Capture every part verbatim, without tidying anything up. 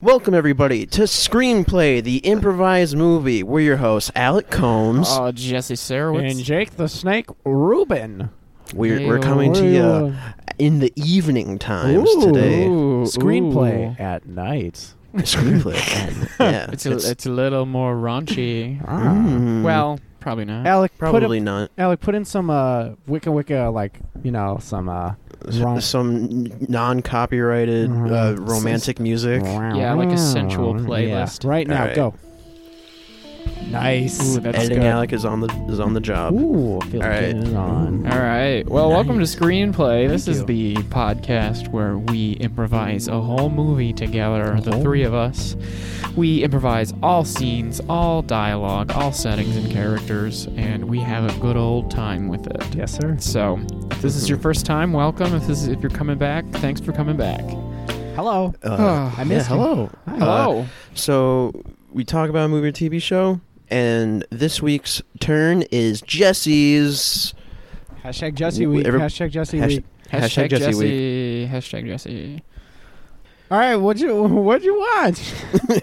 Welcome, everybody, to Screenplay, the improvised movie. We're your hosts, Alec Combs. Oh, Jesse Sarowitz. And Jake the Snake Rubin. We're, we're coming to you in the evening times Ooh. today. Ooh, Screenplay ooh. at night. Screenplay. and, yeah, It's a, it's a little more raunchy. Ah. Mm. Well, probably not. Alec, probably put in, not. Alec, put in some uh, Wicca Wicca, like, you know, some uh, rom- Some non-copyrighted Mhm. uh, romantic music. Yeah, like a sensual playlist. Yeah. Right now, All right. go. Nice. Ooh, that's Editing good. Alec is on the is on the job. Ooh, I feel All like right. getting it on. All right. Well, welcome to Nice. Screenplay. This Thank is you. the podcast where we improvise a whole movie together, A the whole- three of us. We improvise all scenes, all dialogue, all settings and characters, and we have a good old time with it. Yes, sir. So, if this is your first time, welcome. If this is, if you're coming back, thanks for coming back. Hello. Uh, I missed yeah, you. hello. Hi. Hello. Uh, so we talk about a movie or T V show, and this week's turn is Jesse's. Hashtag Jesse Week. Every- Hashtag Jesse Hash- Week. Hashtag Jesse Jesse. Hashtag Jesse. All right, what'd you what'd you watch?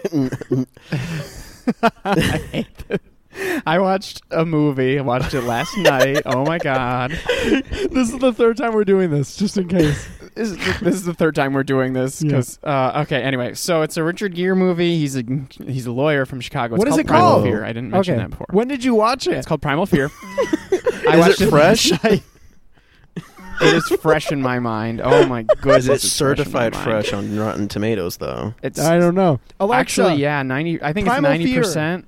I hate this. I watched a movie. I watched it last night. Oh my god! This is the third time we're doing this, just in case. This is, the, this is the third time we're doing this. Yeah. Cause, uh, okay, anyway. So it's a Richard Gere movie. He's a he's a lawyer from Chicago. It's What is called it Primal called? Fear. I didn't mention Okay. that before. When did you watch it? It's called Primal Fear. I Is watched it fresh? last night. It is fresh in my mind. Oh my goodness. Is it it's fresh in my certified mind. fresh on Rotten Tomatoes, though? It's I don't know. Alexa, actually yeah, ninety. I think Primal it's ninety percent.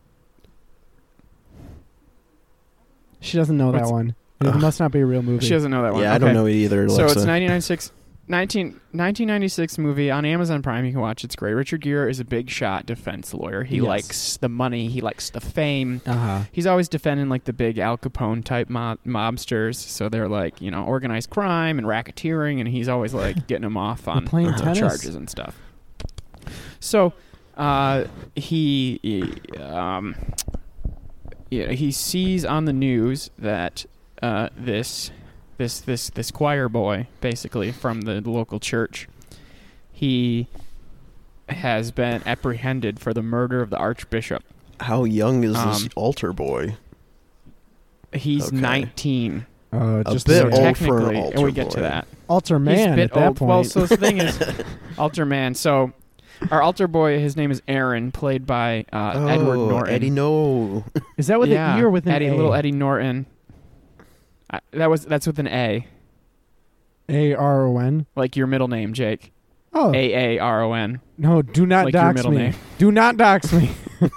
She doesn't know that What's- one. It Ugh. must not be a real movie. She doesn't know that one. Yeah, I Okay. don't know it either, So Alexa. it's nineteen ninety-six, nineteen, nineteen ninety-six movie on Amazon Prime. You can watch. It's great. Richard Gere is a big shot defense lawyer. He Yes. likes the money. He likes the fame. Uh-huh. He's always defending like the big Al Capone type mob- mobsters. So they're like, you know, organized crime and racketeering, and he's always like getting them off on playing uh, tennis. charges and stuff. So uh, he, he, um, yeah, he sees on the news that uh, this this this this choir boy, basically from the local church, he has been apprehended for the murder of the archbishop. How young is this Um, altar boy? He's Okay. nineteen. Uh, A just bit So a old for an technically, altar and we get boy. to that. altar He's man a bit at that old. point. Well, so the thing is, altar man. So our altar boy, his name is Aaron, played by uh, oh, Edward Norton. Eddie No. is that with yeah, an E or with an Eddie, A? little Eddie Norton. I, that was that's with an A, A R O N. like your middle name, Jake. Oh A A R O N. no! Do not like your dox middle me. name. Do not dox me.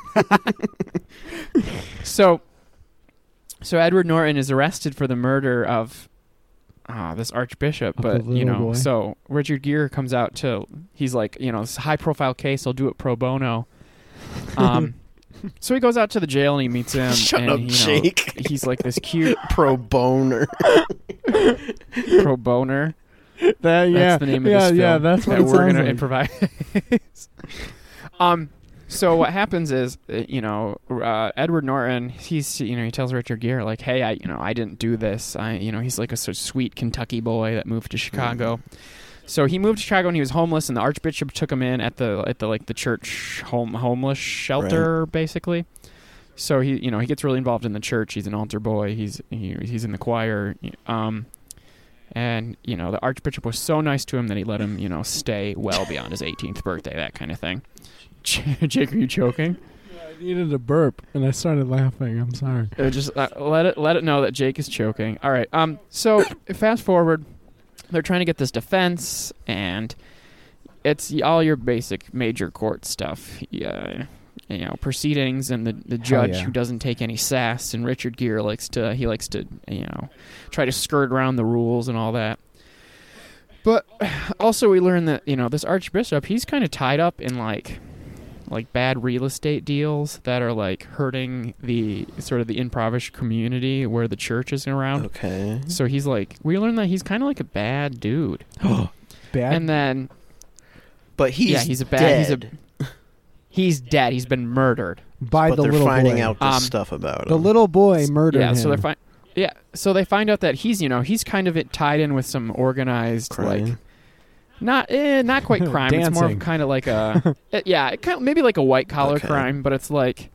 So, so Edward Norton is arrested for the murder of ah this archbishop, Of the but you little know, boy. so Richard Gere comes out to he's like, you know, this high profile case, I'll do it pro bono. Um, so he goes out to the jail and he meets him. Shut and, up, you know, Jake. He's like this cute Pro boner. pro boner. That, yeah, That's the name of yeah, this film. yeah. That's what that it we're sounds gonna like. improvise. um, so what happens is, uh, you know, uh, Edward Norton, he's, you know, he tells Richard Gere like, "Hey, I, you know, I didn't do this. I, you know, he's like a sort of sweet Kentucky boy that moved to Chicago." So he moved to Chicago and he was homeless, and the Archbishop took him in at the at the like the church home homeless shelter, basically. So he, you know, he gets really involved in the church. He's an altar boy. He's he, he's in the choir. Um, and you know, the Archbishop was so nice to him that he let him, you know, stay well beyond his eighteenth birthday, that kind of thing. Jake, are you choking? I needed a burp, and I started laughing. I'm sorry. Uh, just uh, let it let it know that Jake is choking. All right. Um. So fast forward, they're trying to get this defense, and it's all your basic major court stuff. Yeah. You know, proceedings, and the, the judge yeah. who doesn't take any sass, and Richard Gere likes to he likes to you know try to skirt around the rules and all that. But also we learn that, you know, this archbishop, he's kind of tied up in like like bad real estate deals that are like hurting the sort of the impoverished community where the church is around. Okay. So he's like, we learn that he's kind of like a bad dude. Bad. And then But he's yeah, he's a bad dead. he's a he's dead. He's been murdered. by but the they're little finding boy. out this Um, stuff about him. The little boy murdered yeah, him. so they're fi- yeah, so they find out that he's, you know, he's kind of it tied in with some organized Crime. like Not eh, not quite crime. It's more of Dancing. kind of like a eh, yeah, it kind of, maybe like a white collar Okay. crime, but it's like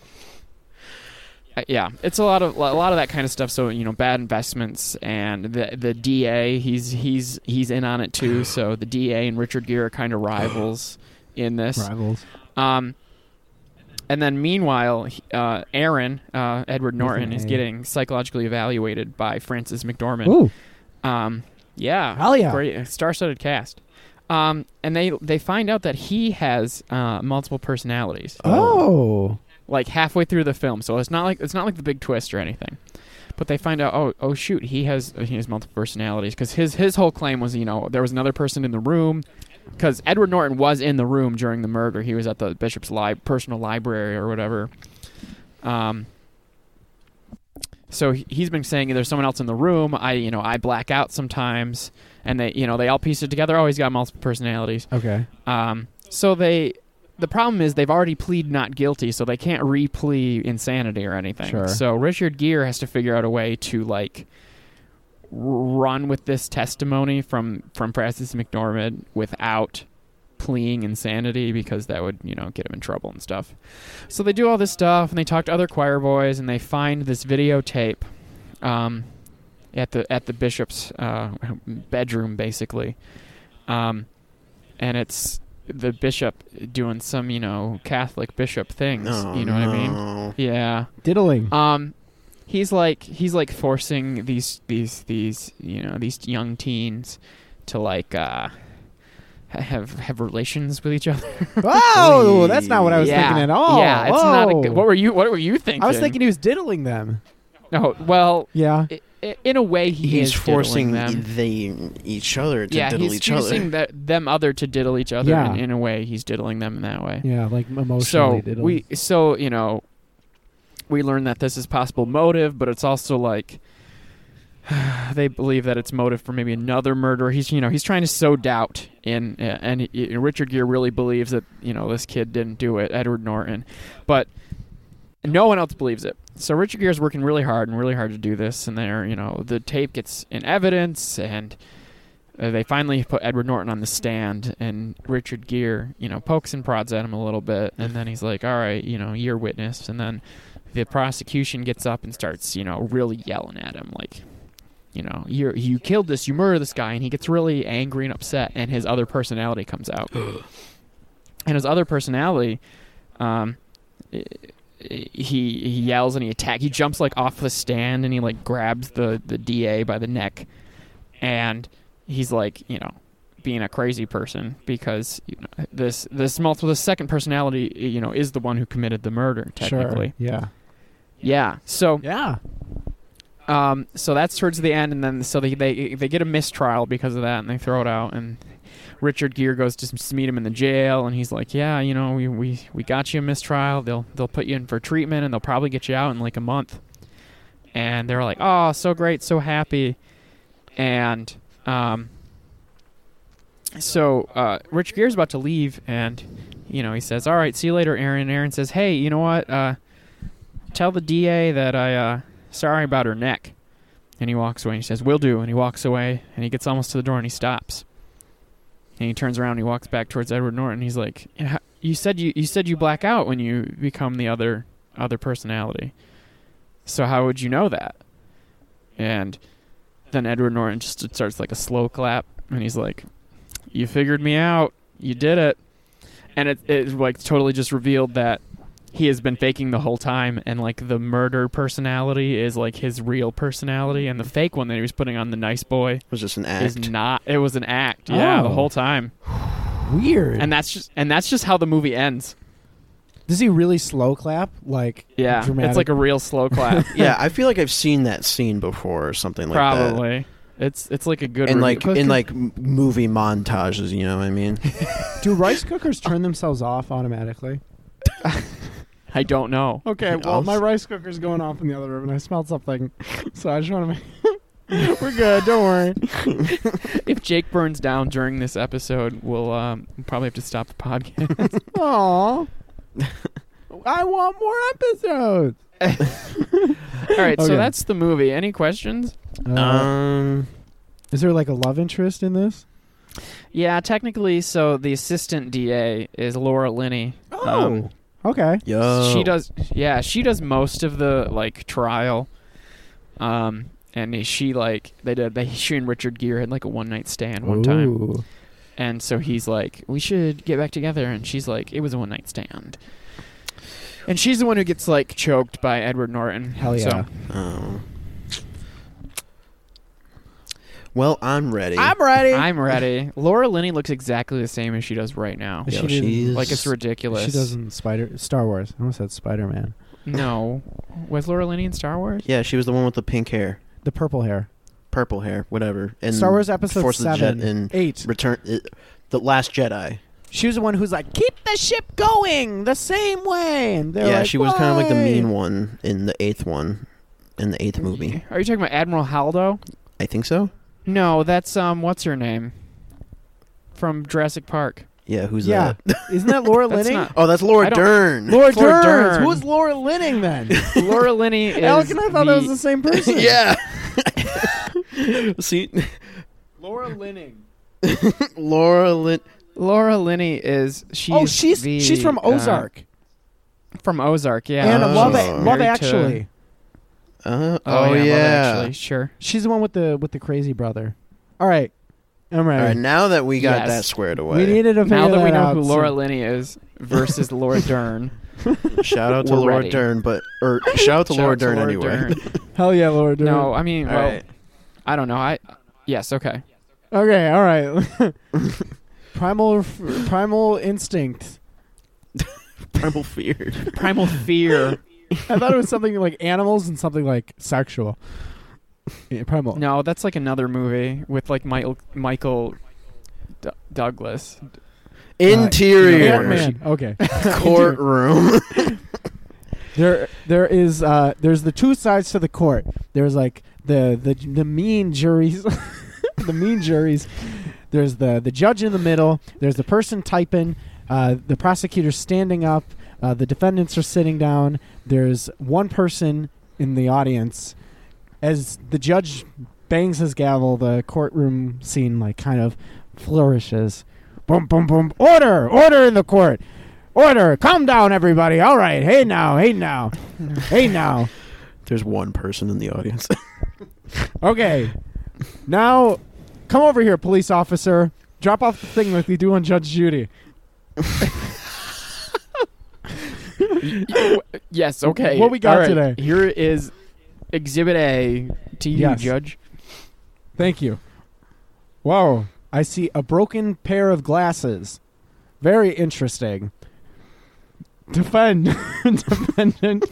uh, yeah, it's a lot of a lot of that kind of stuff. So you know, bad investments and the the D A he's he's he's in on it too. So the D A and Richard Gere are kind of rivals in this. Rivals. Um, and then meanwhile, he- uh, Aaron uh, Edward Norton is A. getting psychologically evaluated by Frances McDormand. Ooh. Um, yeah, Hell yeah. great star-studded cast. Um, and they they find out that he has uh, multiple personalities, Oh. like halfway through the film. So it's not like it's not like the big twist or anything. But they find out, oh, oh shoot, he has he has multiple personalities because his his whole claim was, you know, there was another person in the room. Because Edward Norton was in the room during the murder. He was at the bishop's li- personal library or whatever. Um. So he- he's been saying there's someone else in the room. I, you know, I black out sometimes, and they, you know, they all piece it together. Oh, he's got multiple personalities. Okay. Um. So they, the problem is they've already pleaded not guilty, so they can't re-plea insanity or anything. Sure. So Richard Gere has to figure out a way to like r- run with this testimony from from Frances McDormand without pleading insanity, because that would, you know, get him in trouble and stuff. So they do all this stuff, and they talk to other choir boys, and they find this videotape um, at the at the bishop's uh, bedroom, basically, um, and it's the bishop doing some, you know, Catholic bishop things. No, you know what I mean? no. Yeah. Diddling. Um, he's like he's like forcing these these these you know these young teens to like uh, have have relations with each other. Oh, that's not what I was yeah. thinking at all. Yeah, it's not. A, Whoa. good- what were you What were you thinking? I was thinking he was diddling them. No, well, Yeah. i i in a way, he He's is forcing diddling them. they each other to yeah, diddle he's each other. forcing that them other to diddle each other. Yeah. And in a way, he's diddling them in that way. Yeah, like emotionally So diddling. we, so you know, we learn that this is possible motive, but it's also like they believe that it's motive for maybe another murder. He's, you know, he's trying to sow doubt in, uh, and he, Richard Gere really believes that, you know, this kid didn't do it, Edward Norton, but no one else believes it. So Richard Gere is working really hard and really hard to do this, and there, you know, the tape gets in evidence, and uh, they finally put Edward Norton on the stand, and Richard Gere, you know, pokes and prods at him a little bit, and then he's like, all right, you know, you're witness, and then the prosecution gets up and starts, you know, really yelling at him, like, you know, you you killed this, you murdered this guy, and he gets really angry and upset, and his other personality comes out. And his other personality, um, he he yells and he attacks. He jumps like off the stand and he like grabs the the D A by the neck, and he's like, you know, being a crazy person because, you know, this this multiple the second personality, you know, is the one who committed the murder technically. Sure. Yeah. Yeah. So Yeah. Um, so that's towards the end, and then so they, they they get a mistrial because of that, and they throw it out. And Richard Gere goes to s- meet him in the jail, and he's like, "Yeah, you know, we, we, we got you a mistrial. They'll they'll put you in for treatment, and they'll probably get you out in like a month." And they're like, "Oh, so great, so happy." And um, so uh, Richard Gere's about to leave, and you know, he says, "All right, see you later, Aaron." And Aaron says, "Hey, you know what? Uh, tell the D A that I." Uh, Sorry about her neck." And he walks away and he says, "Will do." And he walks away and he gets almost to the door and he stops. And he turns around and he walks back towards Edward Norton. He's like, "Yeah, you said you you said you black out when you become the other other personality. So how would you know that?" And then Edward Norton just starts like a slow clap and he's like, "You figured me out. You did it." And it it like totally just revealed that he has been faking the whole time, and like the murder personality is like his real personality, and the fake one that he was putting on the nice boy It was just an act. is not. It was an act, yeah, Oh. the whole time, Weird. and that's just and that's just how the movie ends. Does he really slow clap? Like Yeah, dramatic? it's like a real slow clap. Yeah, I feel like I've seen that scene before or something like that. Probably. It's it's like a good And review. like in like m- movie montages, you know what I mean? Do rice cookers turn themselves off automatically? I don't know. Okay, well, I'll my s- rice cooker's going off in the other room, and I smelled something, so I just want to make... We're good, don't worry. If Jake burns down during this episode, we'll um, probably have to stop the podcast. Aww. I want more episodes. All right, so Okay. that's the movie. Any questions? Uh, um, is there like a love interest in this? Yeah, technically, so the assistant D A is Laura Linney. Oh, Um, okay. Yo. She does, yeah, she does most of the like trial. Um, and she like they did. They she and Richard Gere had like a one night stand one time, Ooh. and so he's like, "We should get back together," and she's like, "It was a one night stand." And she's the one who gets like choked by Edward Norton. Hell yeah. So, Oh. Well, I'm ready. ready. I'm ready. Laura Linney looks exactly the same as she does right now. She Yo, did- she's Like it's ridiculous. She does in Spider Star Wars. I almost said Spider Man. No, was Laura Linney in Star Wars? Yeah, she was the one with the pink hair, The purple hair. purple hair, whatever. And Star Wars Episode Force of the Seven, Jet and Eight. Return, uh, the Last Jedi. She was the one who's like, keep the ship going the same way. And they're Yeah, like, she was kind of like the "Why?" mean one in the eighth one, in the eighth movie. Are you talking about Admiral Haldo? I think so. No, that's um, what's her name? From Jurassic Park. Yeah, who's Yeah. that? Isn't that Laura That's Linney? not- Oh, that's I Laura don't- Dern. Laura Laura Dern. Dern. Who's Laura Linney then? Laura Linney is. Alec and I thought the, that was the same person. Yeah. See, Laura Linney. Laura Lin. Laura Linney is. She's Oh, she's the, she's from uh, Ozark. from Ozark, yeah. and Oh. Love, she's Love married to- Actually. Uh, Oh, oh yeah, yeah. Love Actually, sure. She's the one with the with the crazy brother. All right. I'm All ready. right, now that we got Yes. that squared away, We needed to Now figure that we know out, who so- Laura Linney is versus Laura Dern. shout out to We're Laura ready. Dern, but or shout out to Shout Laura out to Dern Laura anyway. Dern. Hell yeah, Laura Dern. No, I mean, All well, right. I don't know. I yes, okay. Okay, all right. primal primal instinct. Primal fear. Primal Fear. I thought it was something like animals and something like sexual. Yeah, primal. No, that's like another movie with like Michael Michael D- Douglas. Interior Ant-Man. Okay. courtroom. There, there is, uh, there's the two sides to the court. There's like the the the mean juries, the mean juries. There's the the judge in the middle. There's the person typing. Uh, the prosecutor's standing up. Uh, the defendants are sitting down. There's one person in the audience. As the judge bangs his gavel, the courtroom scene like kind of flourishes. Boom, boom, boom. Order! Order in the court! Order! Calm down, everybody. All right. Hey now. Hey now. Hey now. There's one person in the audience. Okay. Now, come over here, police officer. Drop off the thing like we do on Judge Judy. Yes, okay. What we got All right, today? Here is Exhibit A to you, Yes. Judge. Thank you. Whoa. I see a broken pair of glasses. Very interesting. Defend. Defendant.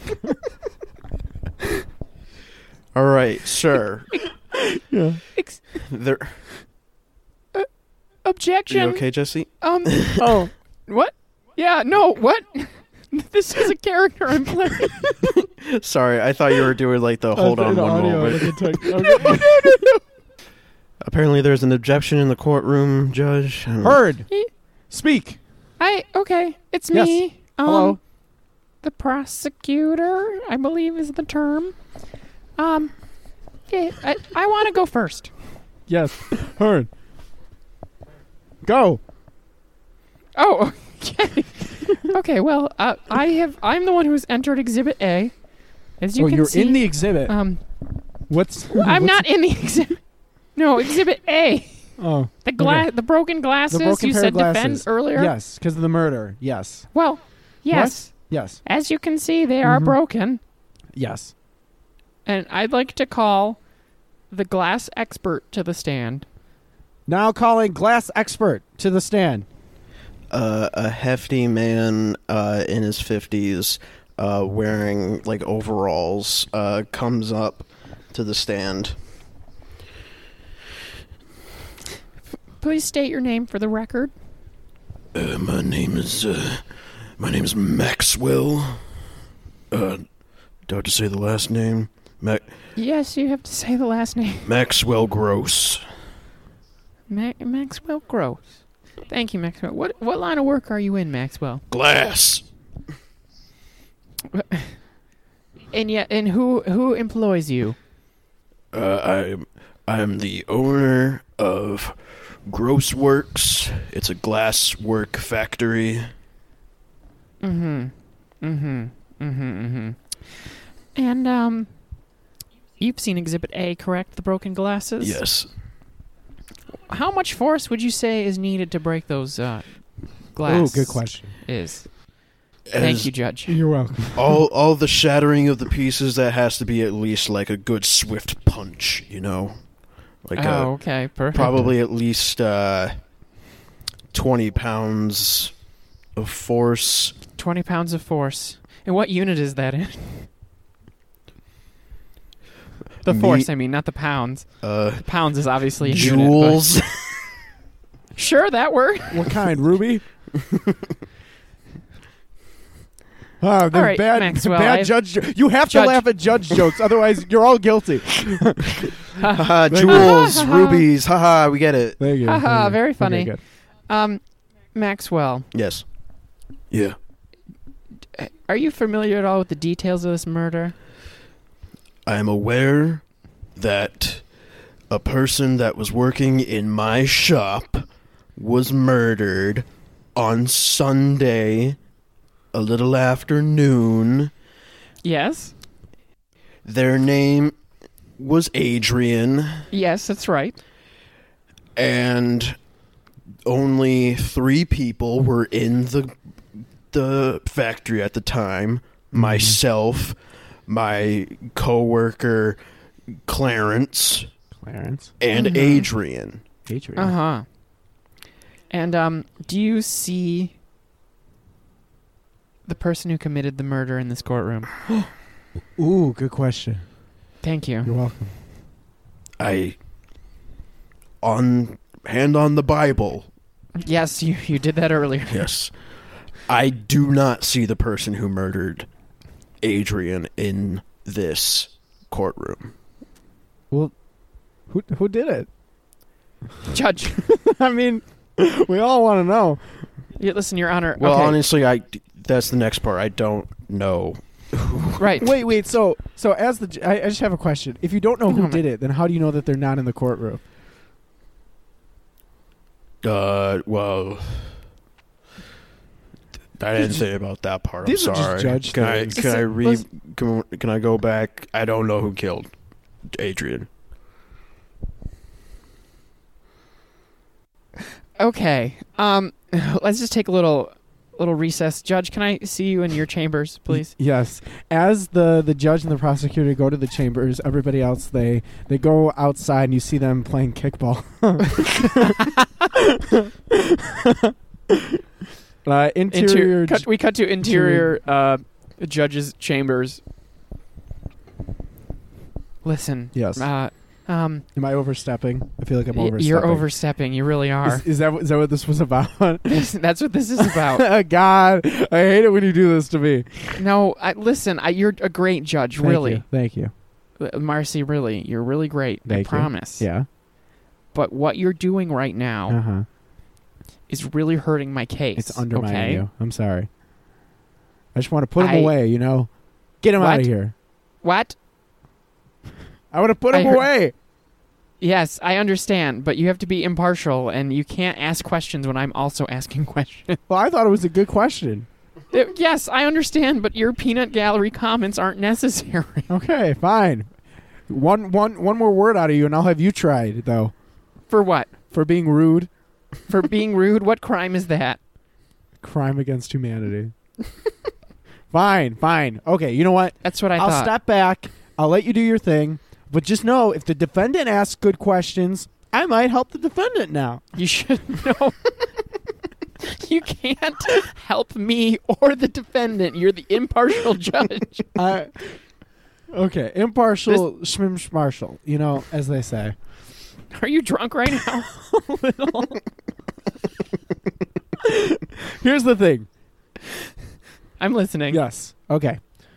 All right, sir. Yeah. Ex- There. Are objection. you okay, Jesse? Um. Oh. What? Yeah. No. What? This is a character I'm playing. Sorry, I thought you were doing like the hold on one moment. Apparently, there's an objection in the courtroom, Judge. I don't know. Heard. Speak. I okay. It's Yes. me. Um, Hello. The prosecutor, I believe, is the term. Um. Yeah. I, I want to go first. Yes. Heard. Go. Oh. Okay. Okay. Well, uh, I have. I'm the one who's entered Exhibit A. As you Oh, can you're see. in the exhibit. Um. What's? I'm what's- not in the exhibit. No, Exhibit A. Oh. The glass, Okay. the broken glasses. The broken you pair said of glasses. defend earlier. Yes, because of the murder. Yes. Well, yes. Yes. As you can see, they are Mhm. broken, Yes. and I'd like to call the glass expert to the stand. Now calling glass expert to the stand. Uh, a hefty man uh, in his fifties, uh, wearing like overalls, uh, comes up to the stand. Please state your name for the record. Uh, my name is uh, my name is Maxwell. Uh, do I have to say the last name? Ma- Yes, you have to say the last name. Maxwell Gross. Ma- Maxwell Gross. Thank you, Maxwell. What what line of work are you in, Maxwell? Glass. And yeah, and who who employs you? Uh, I'm I'm the owner of Gross Works. It's a glass work factory. Mm-hmm. Mm-hmm. Mm-hmm. Mm-hmm. And, um, you've seen Exhibit A, correct? The broken glasses? Yes. How much force would you say is needed to break those, uh, glass? Oh, good question. Is. As Thank you, Judge. You're welcome. all all the shattering of the pieces, that has to be at least like a good swift punch, you know? Like oh, a, okay. Perfect. probably at least uh, twenty pounds of force. twenty pounds of force. And what unit is that in? The Me- force, I mean, not the pounds. Uh, The pounds is obviously a unit. joules. but- Sure, that worked. What kind, Ruby? Oh, All right, bad, Maxwell, bad I've- judge. Jo- you have Judge- to laugh at judge jokes, otherwise you're all guilty. Haha, jewels, rubies, haha, we get it. Thank you. Haha, thank you. very Okay, funny. good. Um, Maxwell, Yes. Yeah. are you familiar at all with the details of this murder? I am aware that a person that was working in my shop was murdered on Sunday, a little after noon. Yes. Their name was Adrian, Yes, that's right. and only three people were in the the factory at the time. Myself, my coworker Clarence, Clarence. and Mhm. Adrian. Adrian. Uh huh. And um, do you see the person who committed the murder in this courtroom? Ooh, good question. Thank you. You're welcome. I on hand on the Bible. Yes, you you did that earlier. Yes. I do not see the person who murdered Adrian in this courtroom. Well, who who did it? Judge, I mean, we all want to know. you, listen, Your Honor. Well, okay. honestly, I that's the next part. I don't know. Right. Wait, wait. So, so as the, ju- I, I just have a question. If you don't know who No, did it, then how do you know that they're not in the courtroom? Uh, well, I didn't say about that part. These I'm are just sorry. judge can I things. can I Listen, re listen. can, can I go back? I don't know who killed Adrian. Okay. Um, let's just take a little little recess. Judge, can I see you in your chambers, please? Yes. As the, the judge and the prosecutor go to the chambers, everybody else, they, they go outside and you see them playing kickball. uh, interior... Inter- cut, we cut to interior uh, judge's chambers. Listen. Yes. Uh, um, Am I overstepping? I feel like I'm y- overstepping. you're overstepping. You really are. Is, is, that, is that what this was about? That's what this is about. God, I hate it when you do this to me. No, I, listen. I, you're a great judge. Thank really, you. Thank you. Uh, Marcy. Really, you're really great. Thank I you. promise. Yeah. But what you're doing right now Uh-huh. is really hurting my case. It's undermining okay? you. I'm sorry. I just want to put him I- away, you know? Get him out What? of here. What? I want to put him I heard- away. Yes, I understand, but you have to be impartial, and you can't ask questions when I'm also asking questions. Well, I thought it was a good question. Uh, yes, I understand, but your peanut gallery comments aren't necessary. Okay, fine. One, one, one more word out of you, and I'll have you tried, though, For what? for being rude. For being rude? What crime is that? Crime against humanity. Fine, fine. Okay, you know what? That's what I I'll thought. step back. I'll let you do your thing. But just know, if the defendant asks good questions, I might help the defendant now. You should know. You can't help me or the defendant. You're the impartial judge. I, okay, impartial, schmim marshal, you know, as they say. Are you drunk right now? Here's the thing. I'm listening. Yes. Okay.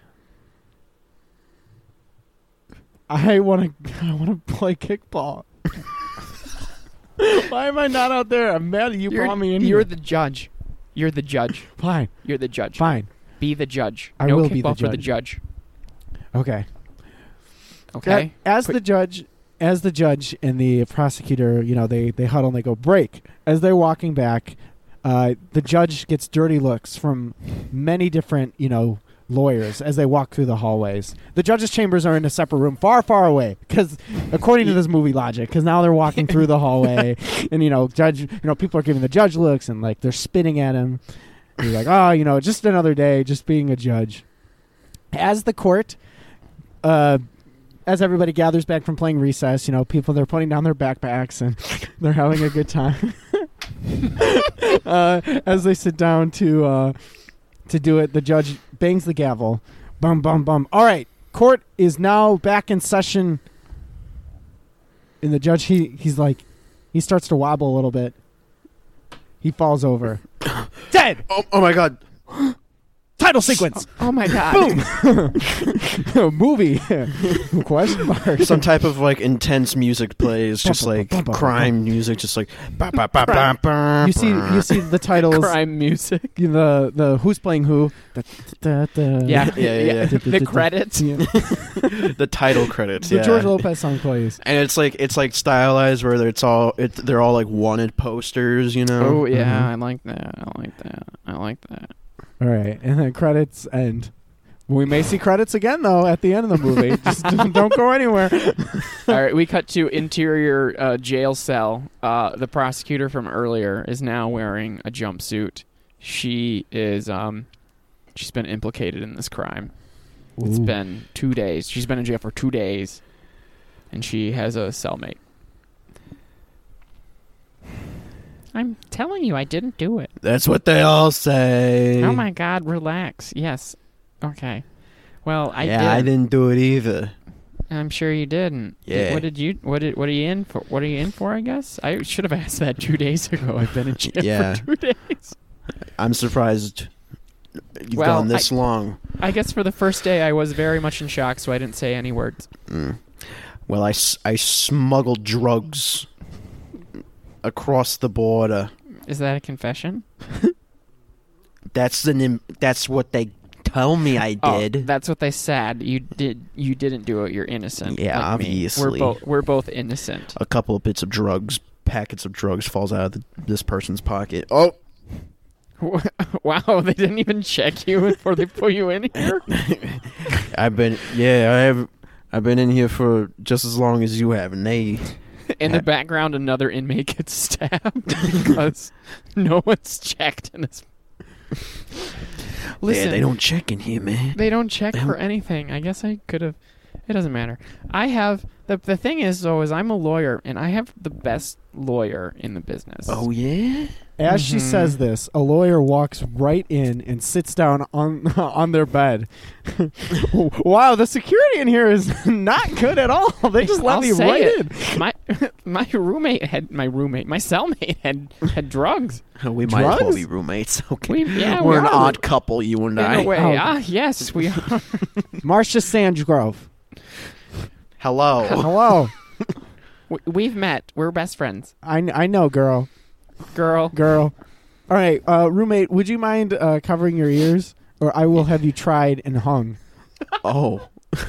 I want to. I want to play kickball. Why am I not out there? I'm mad that you You're, brought me in you're here. the judge. You're the judge. Fine. You're the judge. Fine. Be the judge. I no will be the kickball for the judge. judge. Okay. Okay. A- As Put- the judge as the judge and the prosecutor, you know, they, they huddle and they go, break. As they're walking back, uh, the judge gets dirty looks from many different, you know, lawyers as they walk through the hallways. The judge's chambers are in a separate room far, far away because, according to this movie logic, because now they're walking through the hallway and, you know, judge, you know, people are giving the judge looks and, like, they're spitting at him. He's like, oh, you know, just another day, just being a judge. As the court, uh, as everybody gathers back from playing recess, you know, people, they're putting down their backpacks and they're having a good time. uh, as they sit down to uh, to do it, the judge bangs the gavel. Bum, bum, bum. All right, court is now back in session. And the judge, he he's like, he starts to wobble a little bit. He falls over. Dead! Oh, oh my God. Title sequence. Oh, oh my God. Boom. Movie. Question mark. Some type of like intense music plays, just like crime music, just like. Ba, ba, ba, ba, ba, you see, you see the titles. Crime music. The the who's playing who. Da, da, da, Yeah, yeah, yeah. yeah. The credits. Yeah. The title credits. The yeah. George Lopez song plays. And it's like it's like stylized where it's all it, they're all like wanted posters, you know. Oh yeah, Mhm. I like that. I like that. I like that. All right, and then credits end. We may see credits again, though, at the end of the movie. Just don't go anywhere. All right, we cut to interior uh, jail cell. Uh, the prosecutor from earlier is now wearing a jumpsuit. She is, um, she's been implicated in this crime. Ooh. It's been two days. She's been in jail for two days, and she has a cellmate. I'm telling you, I didn't do it. That's what they all say. Oh my God, relax. Yes. Okay. Well, I yeah, did. I didn't do it either. I'm sure you didn't. Yeah. What did you? What did? What are you in for? What are you in for? I guess I should have asked that two days ago. I've been in jail Yeah. for two days. I'm surprised you've Well, gone this I- long. I guess for the first day, I was very much in shock, so I didn't say any words. Mm. Well, I, s- I smuggled drugs across the border. Is that a confession? That's the nim- That's what they tell me I Oh, did. that's what they said. You did. You didn't do it. You're innocent. Yeah, like me. obviously. We're both. We're both innocent. A couple of bits of drugs, packets of drugs, falls out of the, this person's pocket. Oh, Wow, they didn't even check you before they put you in here. I've been yeah, I have. I've been in here for just as long as you have, and they. In the background, another inmate gets stabbed because no one's checked in this. Listen, yeah, they don't check in here, man. They don't check They for don't- anything. I guess I could have. It doesn't matter. I have the the thing is though is I'm a lawyer and I have the best lawyer in the business. Oh yeah. As she Mhm. says this, a lawyer walks right in and sits down on on their bed. Wow, the security in here is not good at all. They just let I'll me say right it. in. My my roommate had my roommate my cellmate had had drugs. We might as well Drugs? be roommates. Okay. We, yeah, We're we an are. odd couple, you and In I. a way, Oh. ah, yes, we are. Marcia Sandgrove. Hello. Hello. We- We've met. We're best friends. I, kn- I know, girl. Girl. Girl. All right, uh, roommate, would you mind uh, covering your ears? Or I will have you tried and hung. Oh.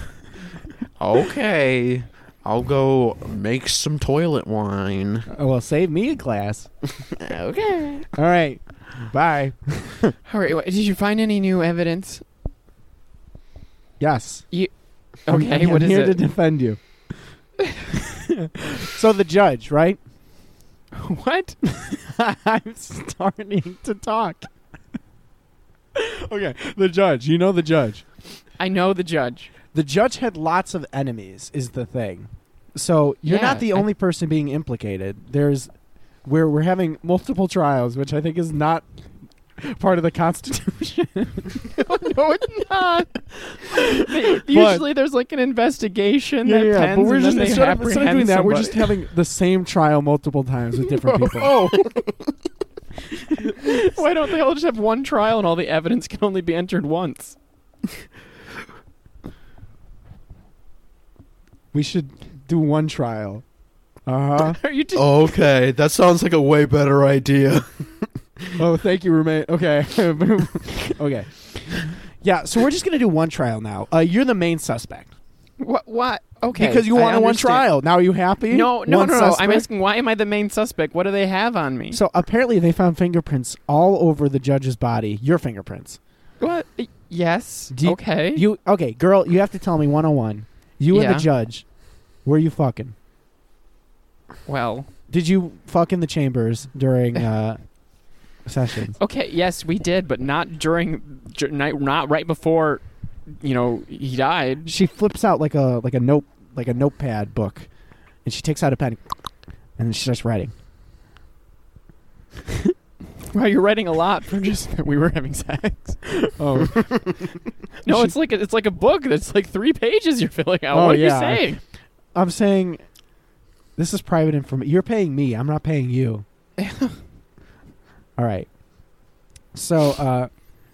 Okay. I'll go make some toilet wine. Oh, well, save me a class. Okay. All right. Bye. All right. wait, Did you find any new evidence? Yes. You. I'm- Okay. I'm what is here it? to defend you. So the judge, right? What? I'm starting to talk. Okay, the judge. You know the judge. I know the judge. The judge had lots of enemies, is the thing. So you're Yeah, not the I- only person being implicated. There's, we're we're having multiple trials, which I think is not part of the Constitution. No, it's not. They- usually, there's like an investigation yeah, that yeah. ends, But we're and just then they instead of, instead of doing apprehend that, we're somebody. just having the same trial multiple times with different people. Oh. Why don't they all just have one trial and all the evidence can only be entered once? We should do one trial. Uh huh. Are you? T- Okay, that sounds like a way better idea. Oh, thank you, roommate. Okay. Okay. Yeah, so we're just going to do one trial now. Uh, you're the main suspect. What? What? Okay. Because you I wanted one understand. trial. Now are you happy? No, no, One no, no. I'm suspect? asking, why am I the main suspect? What do they have on me? So apparently they found fingerprints all over the judge's body. Your fingerprints. What? Yes. Do you- okay. You okay, girl? You have to tell me one on one. You and Yeah. the judge, were you fucking? well. Did you fuck in the chambers during uh, sessions? Okay. Yes, we did, but not during. dur- Not not right before. You know, he died. She flips out like a like a note like a notepad book, and she takes out a pen, and then she starts writing. Wow, you're writing a lot for just we were having sex. Oh, No, She- it's like a, it's like a book that's like three pages you're filling out. Oh, what are yeah. you saying? I'm saying this is private information. You're paying me. I'm not paying you. All right. So, uh,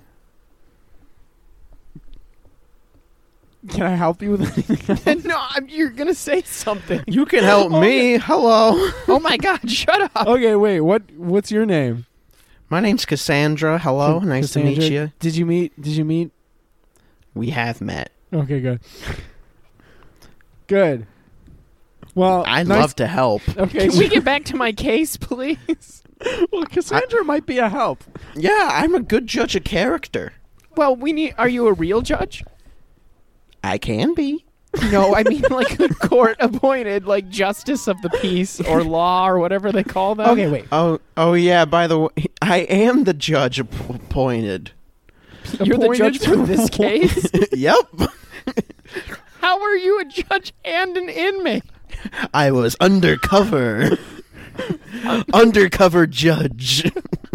can I help you with anything? No, I'm, you're gonna say something. You can help me. Hello. Oh my God! Shut up. Okay, wait. What? What's your name? My name's Cassandra. Hello. Ca- nice Cassandra? to meet you. Did you meet? Did you meet? We have met. Okay, good. Good. Well, I'd nice- love to help. Okay, Can we get back to my case, please? well, Cassandra might be a help. Yeah, I'm a good judge of character. Well, we need. Are you a real judge? I can be. No, I mean like a court-appointed, like justice of the peace or law or whatever they call them. Okay, wait. Oh, oh yeah. By the way, I am the judge app- appointed. You're the Appointed judge for to this case. Yep. How are you a judge and an inmate? I was undercover. Undercover judge.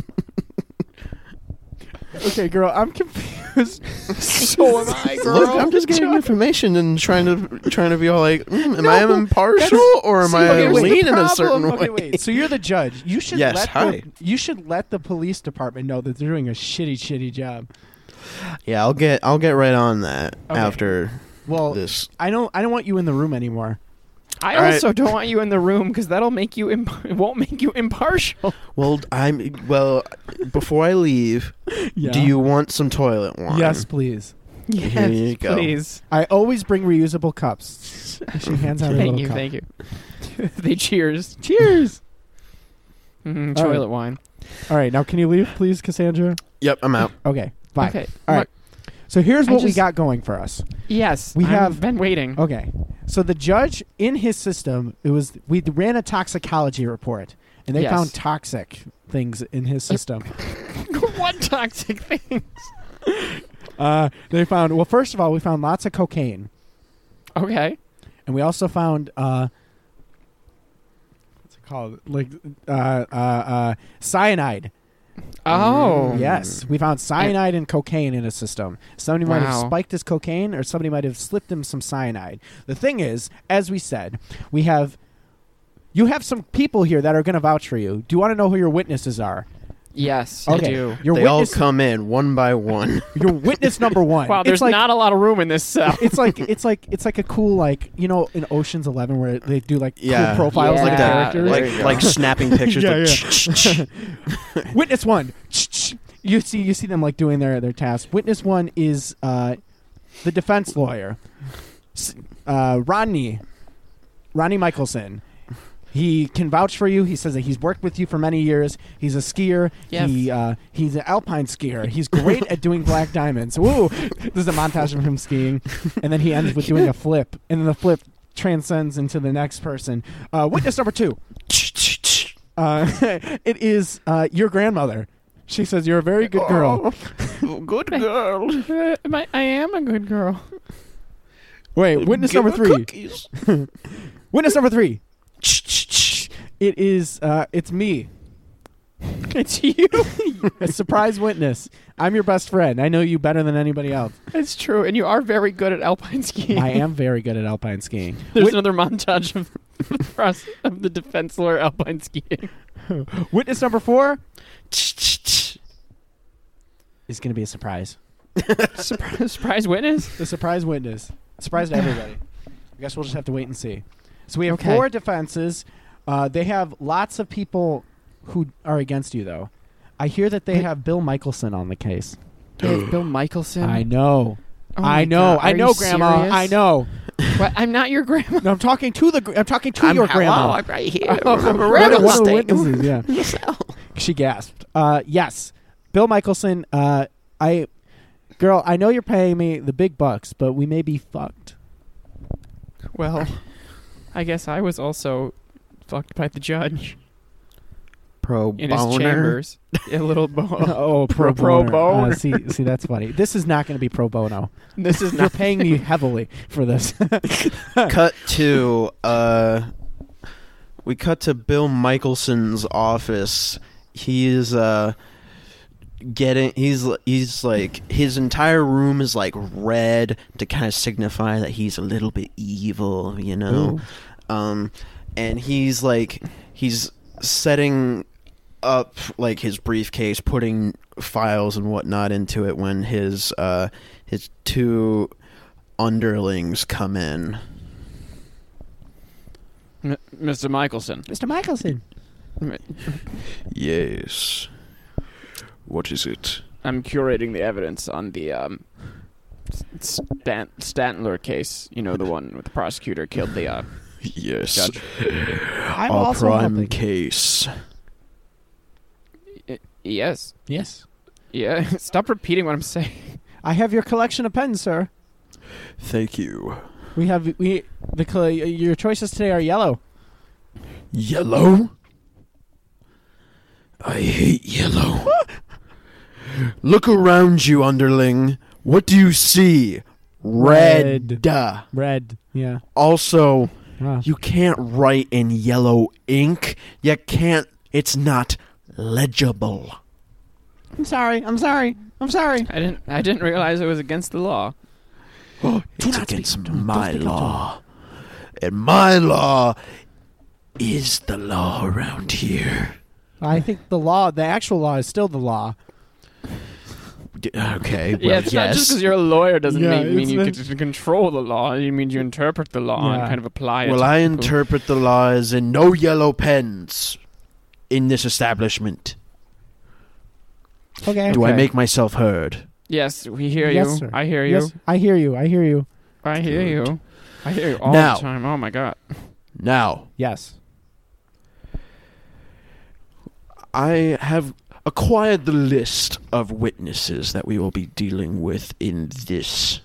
Okay, girl, I'm confused. So am I, girl. Look, I'm just getting information and trying to trying to be all like, mm, am I No, impartial or am see, I here's the leaning a problem. certain Okay, way? wait. So you're the judge. You should Yes, let hi. the you should let the police department know that they're doing a shitty, shitty job. Yeah, I'll get I'll get right on that Okay. after Well, this. I don't I don't want you in the room anymore. I All right. also don't want you in the room because that'll make you. Imp- it won't make you impartial. Well, I'm well. Before I leave, Yeah. do you want some toilet wine? Yes, please. Yes, Here you go. please. I always bring reusable cups. She hands out a Thank little you, cup. thank you. They cheers. Cheers. Mm, All toilet right. wine. All right, now can you leave, please, Cassandra? Yep, I'm out. Okay, fine. Okay. All right. So here's I what we just- got going for us. Yes, We I've have- been waiting. Okay. So the judge in his system, it was we ran a toxicology report, and they Yes. found toxic things in his system. What toxic things? uh, they found well, first of all, we found lots of cocaine, Okay. and we also found uh, what's it called? Like uh, uh, uh, cyanide. Oh. Yes, we found cyanide and cocaine in his system. Somebody might have Wow. spiked his cocaine, or somebody might have slipped him some cyanide. The thing is, as we said, we have you have some people here that are going to vouch for you. Do you want to know who your witnesses are? Yes, Okay. I do. Your they witness, all come in one by one. your witness number one. Wow, It's there's like, not a lot of room in this cell. It's like it's like it's like a cool like you know in Ocean's Eleven where they do like Yeah. cool profiles Yeah. of the Yeah. characters. There like you go. like snapping pictures. Yeah, like, yeah. Witness one. You see, you see them like doing their their task. Witness one is uh, the defense lawyer, S- uh, Rodney, Rodney Michelson. He can vouch for you. He says that he's worked with you for many years. He's a skier. Yeah. He uh, he's an alpine skier. He's great at doing black diamonds. Woo! This is a montage of him skiing, and then he ends with doing a flip, and then the flip transcends into the next person. Uh, witness number two. Uh, it is uh, your grandmother. She says you're a very good girl. Oh, good girl. Uh, am I, I am a good girl. Wait, witness Give number her three. cookies. Witness number three. It is. Uh, it's me. It's you. A surprise witness. I'm your best friend. I know you better than anybody else. It's true, and you are very good at alpine skiing. I am very good at alpine skiing. There's Wit- another montage of the process of the defense lawyer alpine skiing. Witness number four is going to be a surprise. Surprise, surprise witness. The surprise witness. Surprise to everybody. I guess we'll just have to wait and see. So we have Okay. four defenses. Uh, they have lots of people who are against you, though. I hear that they But- have Bill Michelson on the case. They have Bill Michelson. I know. Oh I my know. God, I are know, you Grandma. serious? I know. What? I'm not your grandma. No, I'm talking to the. gr- I'm talking to I'm your hello, grandma. I'm right here. Oh, I'm a one real of- one of the estate. witnesses, yeah. Yourself. She gasped. Uh, yes, Bill Michelson. Uh, I, girl, I know you're paying me the big bucks, but we may be fucked. Well, I guess I was also fucked by the judge Pro in his boner. chambers. A little bo- Oh, pro, pro boner. boner. Uh, see, see, that's funny. This is not going to be pro bono. This is You're not paying me heavily for this. Cut to uh, we cut to Bill Michelson's office. He is uh getting. He's he's like his entire room is like red to kind of signify that he's a little bit evil, you know. Um, and he's like he's setting up like his briefcase, putting files and whatnot into it when his uh his two underlings come in. M- Mister Michelson. Mister Michelson. Yes. What is it? I'm curating the evidence on the um, Stan- Stantler case. You know, the one with the prosecutor killed the uh, Yes. judge. I'm Our also prime helping. case. Y- yes. Yes. Yeah. Stop repeating what I'm saying. I have your collection of pens, sir. Thank you. We have we the col- your choices today are yellow. Yellow? I hate yellow. Look around you, underling. What do you see? Red. Red. Yeah. Also, Wow. you can't write in yellow ink. You can't. It's not legible. I'm sorry. I'm sorry. I'm sorry. I didn't. I didn't realize it was against the law. It's not against speak- don't- don't my speak up to law. And my law is the law around here. I think the law, the actual law, is still the law. D- Okay, well, yeah, it's not just yes. because you're a lawyer doesn't Yeah, mean, mean it's you the- get to control the law. It means you interpret the law Yeah. and kind of apply it. Well, to I people. interpret the law as in no yellow pens in this establishment. Okay. Do I Okay. make myself heard? Yes, we hear Yes, you. sir. I hear you. Yes, I hear you. I hear you. I hear Good. you. I hear you all Now- the time. Oh my god. Now, Yes. I have acquired the list of witnesses that we will be dealing with in this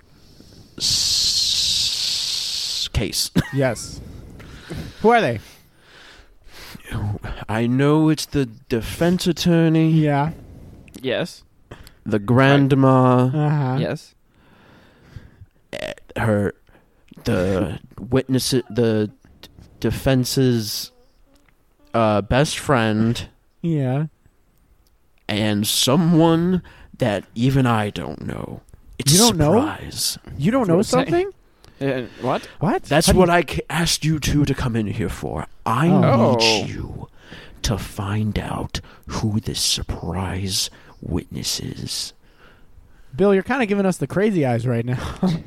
s- case. Yes. Who are they? I know it's the defense attorney, Yeah. Yes. the grandma, Uh huh. Yes. eh, her, the witness, the d- defense's uh, best friend, Yeah. and someone that even I don't know. It's You don't know? surprise. You don't know What I'm saying. something? Uh, what? What? That's How do what you- I ca- asked you two to come in here for. I Oh. need you to find out who this surprise witness is. Bill, you're kind of giving us the crazy eyes right now.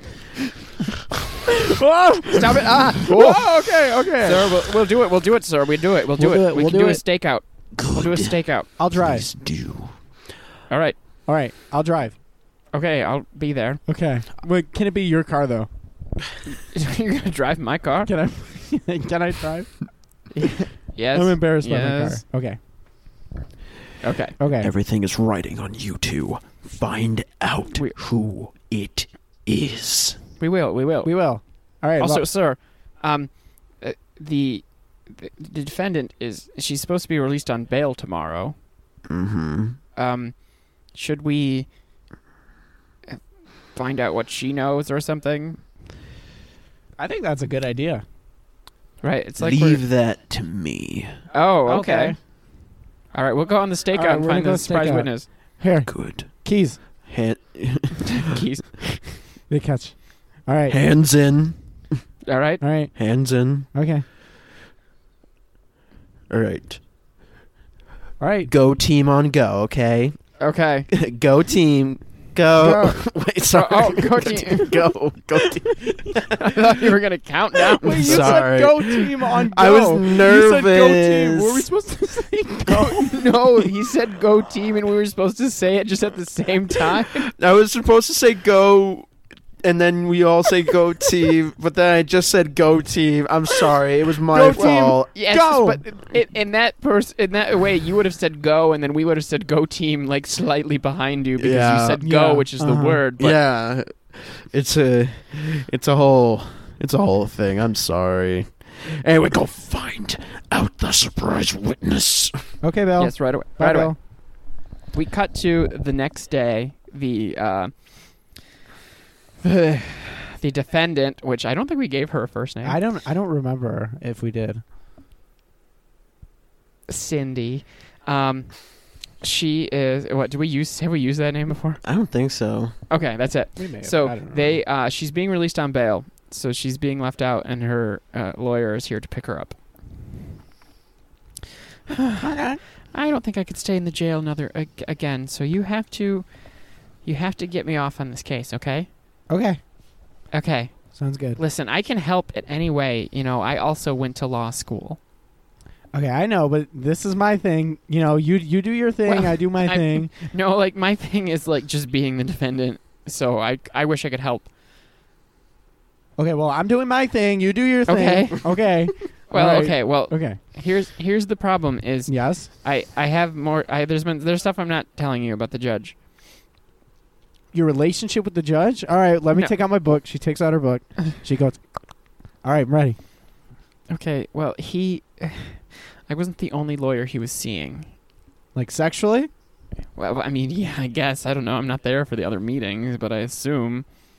Whoa! Stop it! Ah! Whoa! Okay, okay. Sir, we'll, we'll do it. We'll do it, sir. We do it. We'll do We'll it. do it. We We'll can do do, a it. stakeout. We'll do a Good. stakeout. I'll drive. Please do. All right. All right. I'll drive. Okay, I'll be there. Okay. Wait, can it be your car though? You're gonna drive my car? Can I? Can I drive? Yes. I'm embarrassed by my Yes. car. Okay. Okay. Okay. Everything is riding on you two. Find out We- who it is. We will. We will. we will. All right. Also, well, sir, um, uh, the, the the defendant is she's supposed to be released on bail tomorrow. Mm-hmm. Um, should we uh, find out what she knows or something? I think that's a good idea. Right. It's like we're- Leave that to me. Oh, okay. Okay. All right, we'll go on the stakeout All right, and we're find gonna the go surprise stakeout. witness. Here, Good. keys. Hand- Keys. They catch. All right. hands in. All right. All right. Hands in. Okay. All right. All right. Go team on go, okay? Okay. Go team. Go. Wait, sorry. Oh, go team. go. Go team. I thought you were gonna count down. Wait, you Sorry. said go team on go. I was You said go team. nervous. Were we supposed to say go? No, he said go team, and we were supposed to say it just at the same time. I was supposed to say go and then we all say go team, but then I just said go team. I'm sorry, it was my Go team. fault. Yes, Go! but it, in that pers- in that way, you would have said go, and then we would have said go team, like slightly behind you because Yeah. you said go, Yeah. which is Uh-huh. the word. But Yeah, it's a, it's a whole, it's a whole thing. I'm sorry. Anyway, go find out the surprise witness. Okay, Bill. yes, right away. Bye, Right Bill. away. We cut to the next day. The uh, the defendant, which I don't think we gave her a first name. I don't. I don't remember if we did. Cindy. Um, she is. What do we use? Have we used that name before? I don't think so. Okay, that's it. We may have. So I don't know. they, uh, she's being released on bail. So she's being left out, and her uh, lawyer is here to pick her up. I don't think I could stay in the jail another ag- again. So you have to, you have to get me off on this case, okay? Okay. Okay. Sounds good. Listen, I can help in any way. You know, I also went to law school. Okay, I know, but this is my thing. You know, you you do your thing, Well, I do my I'm- thing. No, like my thing is like just being the defendant. So I, I wish I could help. Okay, well, I'm doing my thing. You do your thing. Okay. Okay. Well, All right. okay. Well, Okay. here's here's the problem is Yes. I, I have more. I, there's been there's stuff I'm not telling you about the judge. Your relationship with the judge? All right, let me No. take out my book. She takes out her book. She goes, all right, I'm ready. Okay. Well, he. I wasn't the only lawyer he was seeing. Like sexually? Well, I mean, yeah, I guess. I don't know. I'm not there for the other meetings, but I assume.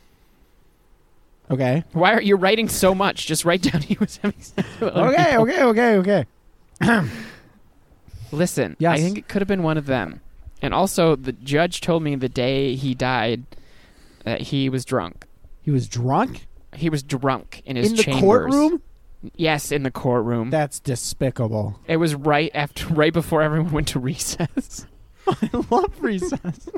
Okay. Why are you writing so much? Just write down he was having sex with other Okay, people. okay, okay, okay. Listen, Yes. I think it could have been one of them. And also, the judge told me the day he died that he was drunk. He was drunk? He was drunk in his In the chambers. courtroom? Yes, in the courtroom. That's despicable. It was right after, right before everyone went to recess. I love recess.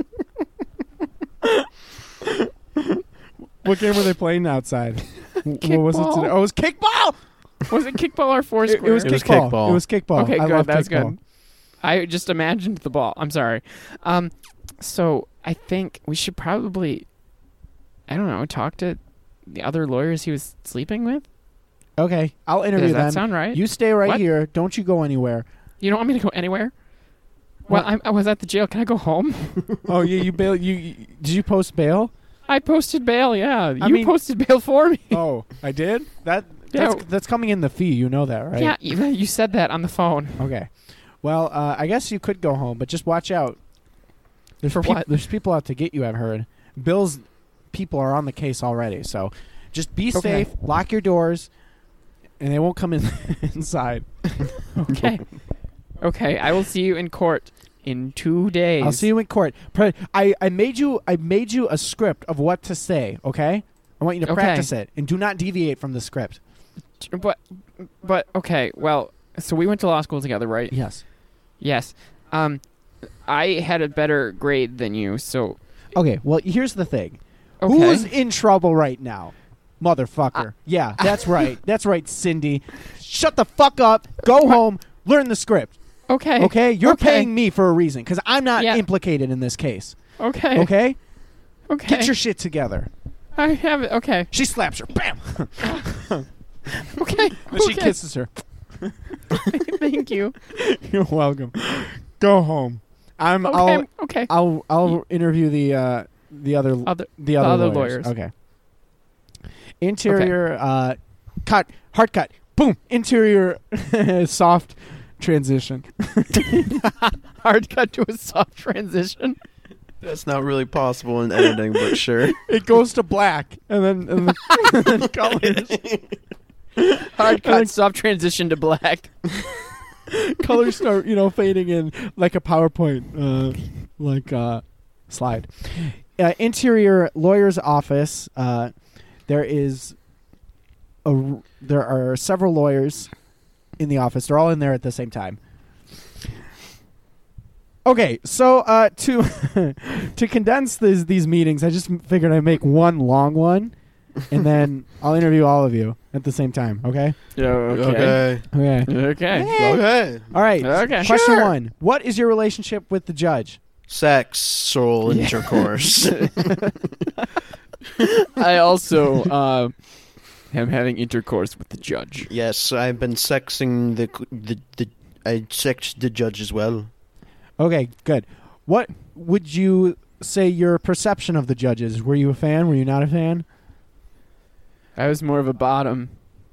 What game were they playing outside? W- what was it Kickball. today? Oh, it was kickball. Was it kickball or It, foursquare? it was It was kickball. kickball. It was kickball. Okay, I good. love That's kickball. good. I just imagined the ball. I'm sorry. Um, so I think we should probably, I don't know, talk to the other lawyers he was sleeping with. Okay, I'll interview Does that them. sound right? You stay right What? here. Don't you go anywhere. You don't want me to go anywhere? Well, What? I'm, I was at the jail. Can I go home? Oh, you you bail. You, you did you post bail? I posted bail. Yeah, you I mean- posted bail for me. Oh, I did. That Yeah. that's, that's coming in the fee. You know that, right? Yeah, you, you said that on the phone. Okay. Well, uh, I guess you could go home, but just watch out. There's For peop- what? There's people out to get you. I've heard. Bill's people are on the case already, so just be Okay. safe. Lock your doors, and they won't come in inside. Okay. Okay, I will see you in court in two days. I'll see you in court. Pre- I, I made you I made you a script of what to say. Okay. I want you to Okay. practice it and do not deviate from the script. But, but okay. Well, so we went to law school together, right? Yes. Yes. Um, I had a better grade than you, so Okay. Well, here's the thing. okay. Who's in trouble right now? Motherfucker. yeah, that's right. That's right, Cindy. Shut the fuck up. Go home. Learn the script. okay. Okay? You're Okay. paying me for a reason because I'm not Yeah. implicated in this case. Okay. Okay? Okay. Get your shit together. I have it. Okay. She slaps her. Bam. Okay. Then she okay. kisses her. Thank you. You're welcome. Go home. I'm. Okay. I'll. okay. I'll. I'll interview the uh, the other Other. the other, other lawyers. lawyers. Okay. Interior. Uh, cut. Hard cut. Boom. Interior. Soft transition. Hard cut to a soft transition. That's not really possible in editing, but sure. It goes to black, and then and then, and then colors. Hard cut. Soft transition to black. Colors start, you know, fading in like a PowerPoint, uh, like uh, slide. Uh, interior lawyer's office. Uh, there is a r- there are several lawyers in the office. They're all in there at the same time. Okay, so uh, to to condense these these meetings, I just figured I'd make one long one, and then I'll interview all of you at the same time. Okay. Yeah. Okay. Okay. Okay. Okay. All right. Okay. Question Sure. one: what is your relationship with the judge? Sexual intercourse. I also uh, am having intercourse with the judge. Yes, I've been sexing the the the. I sexed the judge as well. Okay, good. What would you say your perception of the judges? Were you a fan? Were you not a fan? I was more of a bottom.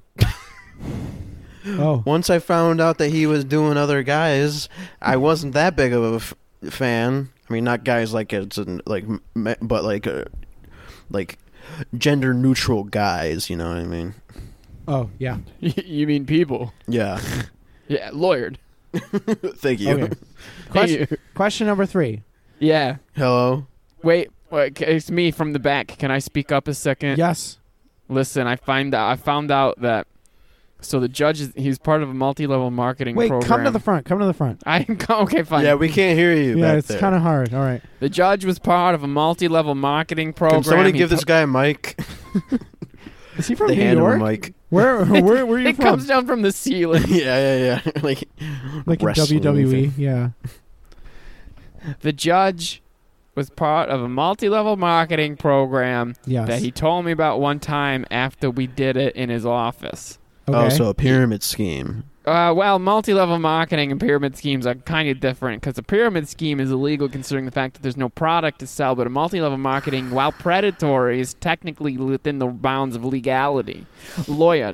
Oh. Once I found out that he was doing other guys, I wasn't that big of a f- fan. I mean, not guys like it's an, like, me- but like, uh, like gender neutral guys. You know what I mean? Oh, yeah. You mean people? Yeah. Yeah, lawyered. Thank you. Okay. Question, Hey, question number three. yeah. Hello. Wait, wait, it's me from the back. Can I speak up a second? Yes. Listen, I find out. I found out that. So the judge is he's part of a multi-level marketing Wait, program. come to the front. Come to the front. I okay, fine. Yeah, we can't hear you. Yeah, back it's there. kind of hard. All right. The judge was part of a multi-level marketing program. Can somebody He give this to- guy a mic? Is he from They New hand him York? a mic. Where, where, where are you It from? comes down from the ceiling. yeah, yeah, yeah. like, like in wrestling W W E. thing. Yeah. The judge was part of a multi-level marketing program Yes. that he told me about one time after we did it in his office. Okay. Oh, so a pyramid scheme. Uh, well, multi-level marketing and pyramid schemes are kind of different because a pyramid scheme is illegal considering the fact that there's no product to sell, but a multi-level marketing, while predatory, is technically within the bounds of legality. Lawyered.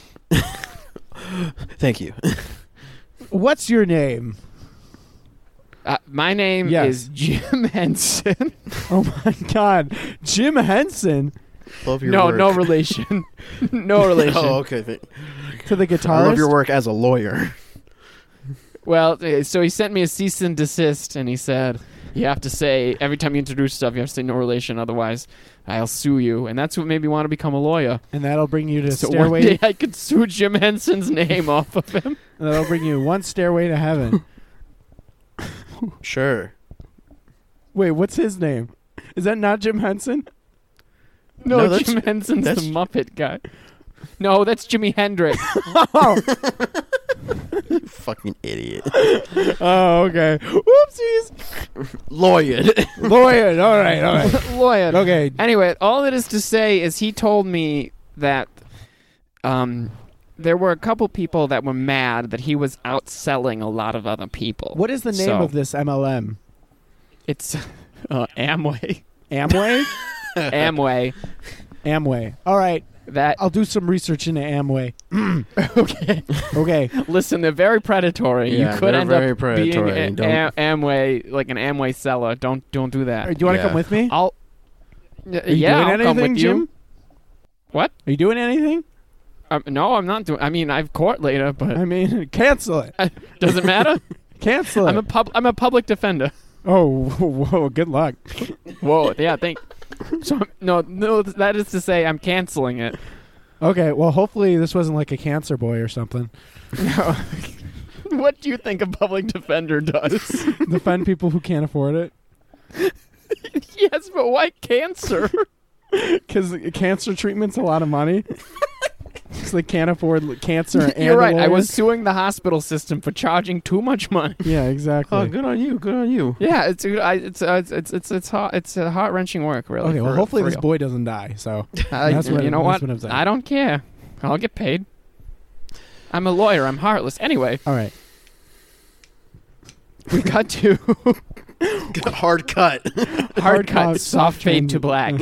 Thank you. What's your name? Uh, my name Yes. is Jim Henson. Oh my God, Jim Henson Love your no, work. no relation. no relation. Oh, okay. Th- to the guitarist. I love your work as a lawyer. Well, uh, so he sent me a cease and desist, and he said, you have to say, every time you introduce stuff, you have to say no relation, otherwise I'll sue you. And that's what made me want to become a lawyer. And that'll bring you to So one stairway. day I could sue Jim Henson's name off of him. That'll bring you one stairway to heaven. Sure. Wait, what's his name? Is that not Jim Henson? No, No, that's- Jim Henson's that's- the Muppet guy. No, that's Jimi Hendrix. Oh, You fucking idiot. oh okay. Whoopsies. Lawyer. Lawyer. All right, all right. Lawyer. Okay. Anyway, all it is to say is he told me that um, there were a couple people that were mad that he was outselling a lot of other people. What is the name So, of this M L M? It's uh, Amway. Amway? Amway. Amway. All right. That I'll do some research into Amway. okay. Okay. Listen, they're very predatory. Yeah, you could they're end very up predatory. being a, Don't- a- Amway, like an Amway seller. Don't don't do that. Do you want to Yeah. come with me? I'll. Y- Are you yeah, doing I'll anything, come with Jim? you. What? Are you doing anything? Um, no, I'm not doing. I mean, I have court later, but I mean, cancel it. doesn't matter. Cancel it. I'm a pub. I'm a public defender. oh, whoa, good luck. Whoa, yeah, thank. So I'm- no, no, that is to say, I'm canceling it. Okay, well, hopefully this wasn't like a cancer boy or something. No. What do you think a public defender does? Defend people who can't afford it. Yes, but why cancer? Because cancer treatment's a lot of money. Because they can't afford l- cancer and You're right. I lawyers. was suing the hospital system for charging too much money. Yeah, exactly. Oh, good on you. Good on you. Yeah, it's I, it's uh, it's it's it's it's hot. It's a heart wrenching work, really. Okay, well, for- hopefully for this real. boy doesn't die. So Uh, That's what- you know that's what? what I'm saying. I don't care. I'll get paid. I'm a lawyer. I'm heartless. Anyway, all right. we got to Hard cut. hard cut, cut, soft soft fade change. to black.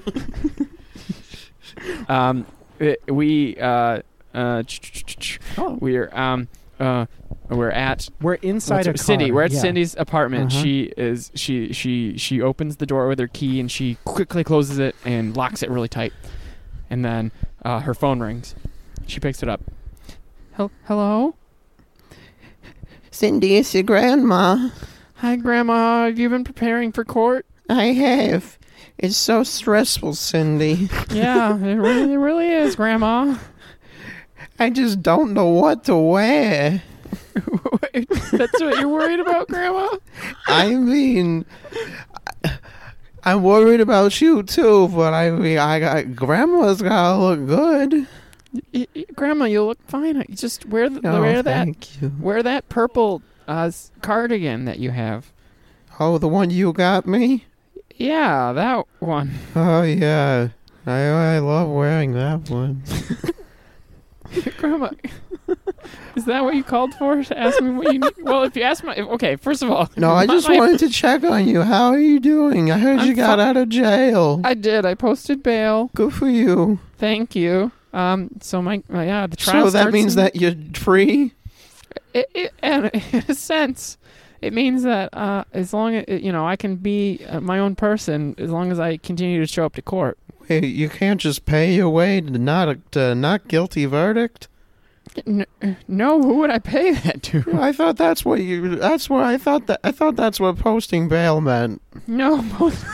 um, it- we uh uh Oh. we're um uh we're at We're inside a What's- car. Cindy. We're at Yeah. Cindy's apartment. Uh-huh. She is she she she opens the door with her key and she quickly closes it and locks it really tight. And then uh, her phone rings. She picks it up. Hel- Hello? Cindy, it's your grandma. Hi, Grandma. Have you been preparing for court? I have. It's so stressful, Cindy. Yeah, it really, it really is, Grandma. I just don't know what to wear. That's what you're worried about, Grandma? I mean, I- I'm worried about you too, but I mean, I got grandma's gotta look good. Y- y- Grandma, you look fine. You just wear the, Oh, wear that thank you. wear that purple uh, s- cardigan that you have. Oh, the one you got me? Yeah, that one. Oh yeah, I I love wearing that one. Grandma, is that what you called for? To ask me what you need? Well, if you ask my... If, okay, first of all... No, I my- just my- wanted to check on you. How are you doing? I heard I'm you got fi- out of jail. I did. I posted bail. Good for you. Thank you. Um. So, my... my yeah, the trial So that starts means in- that you're free? It, it, and in a sense, it means that uh, as long as, you know, I can be uh, my own person as long as I continue to show up to court. Wait, you can't just pay your way to not a to not guilty verdict? N- no, who would I pay that to? I thought that's what you. That's what I thought that. I thought that's what posting bail meant. No, most-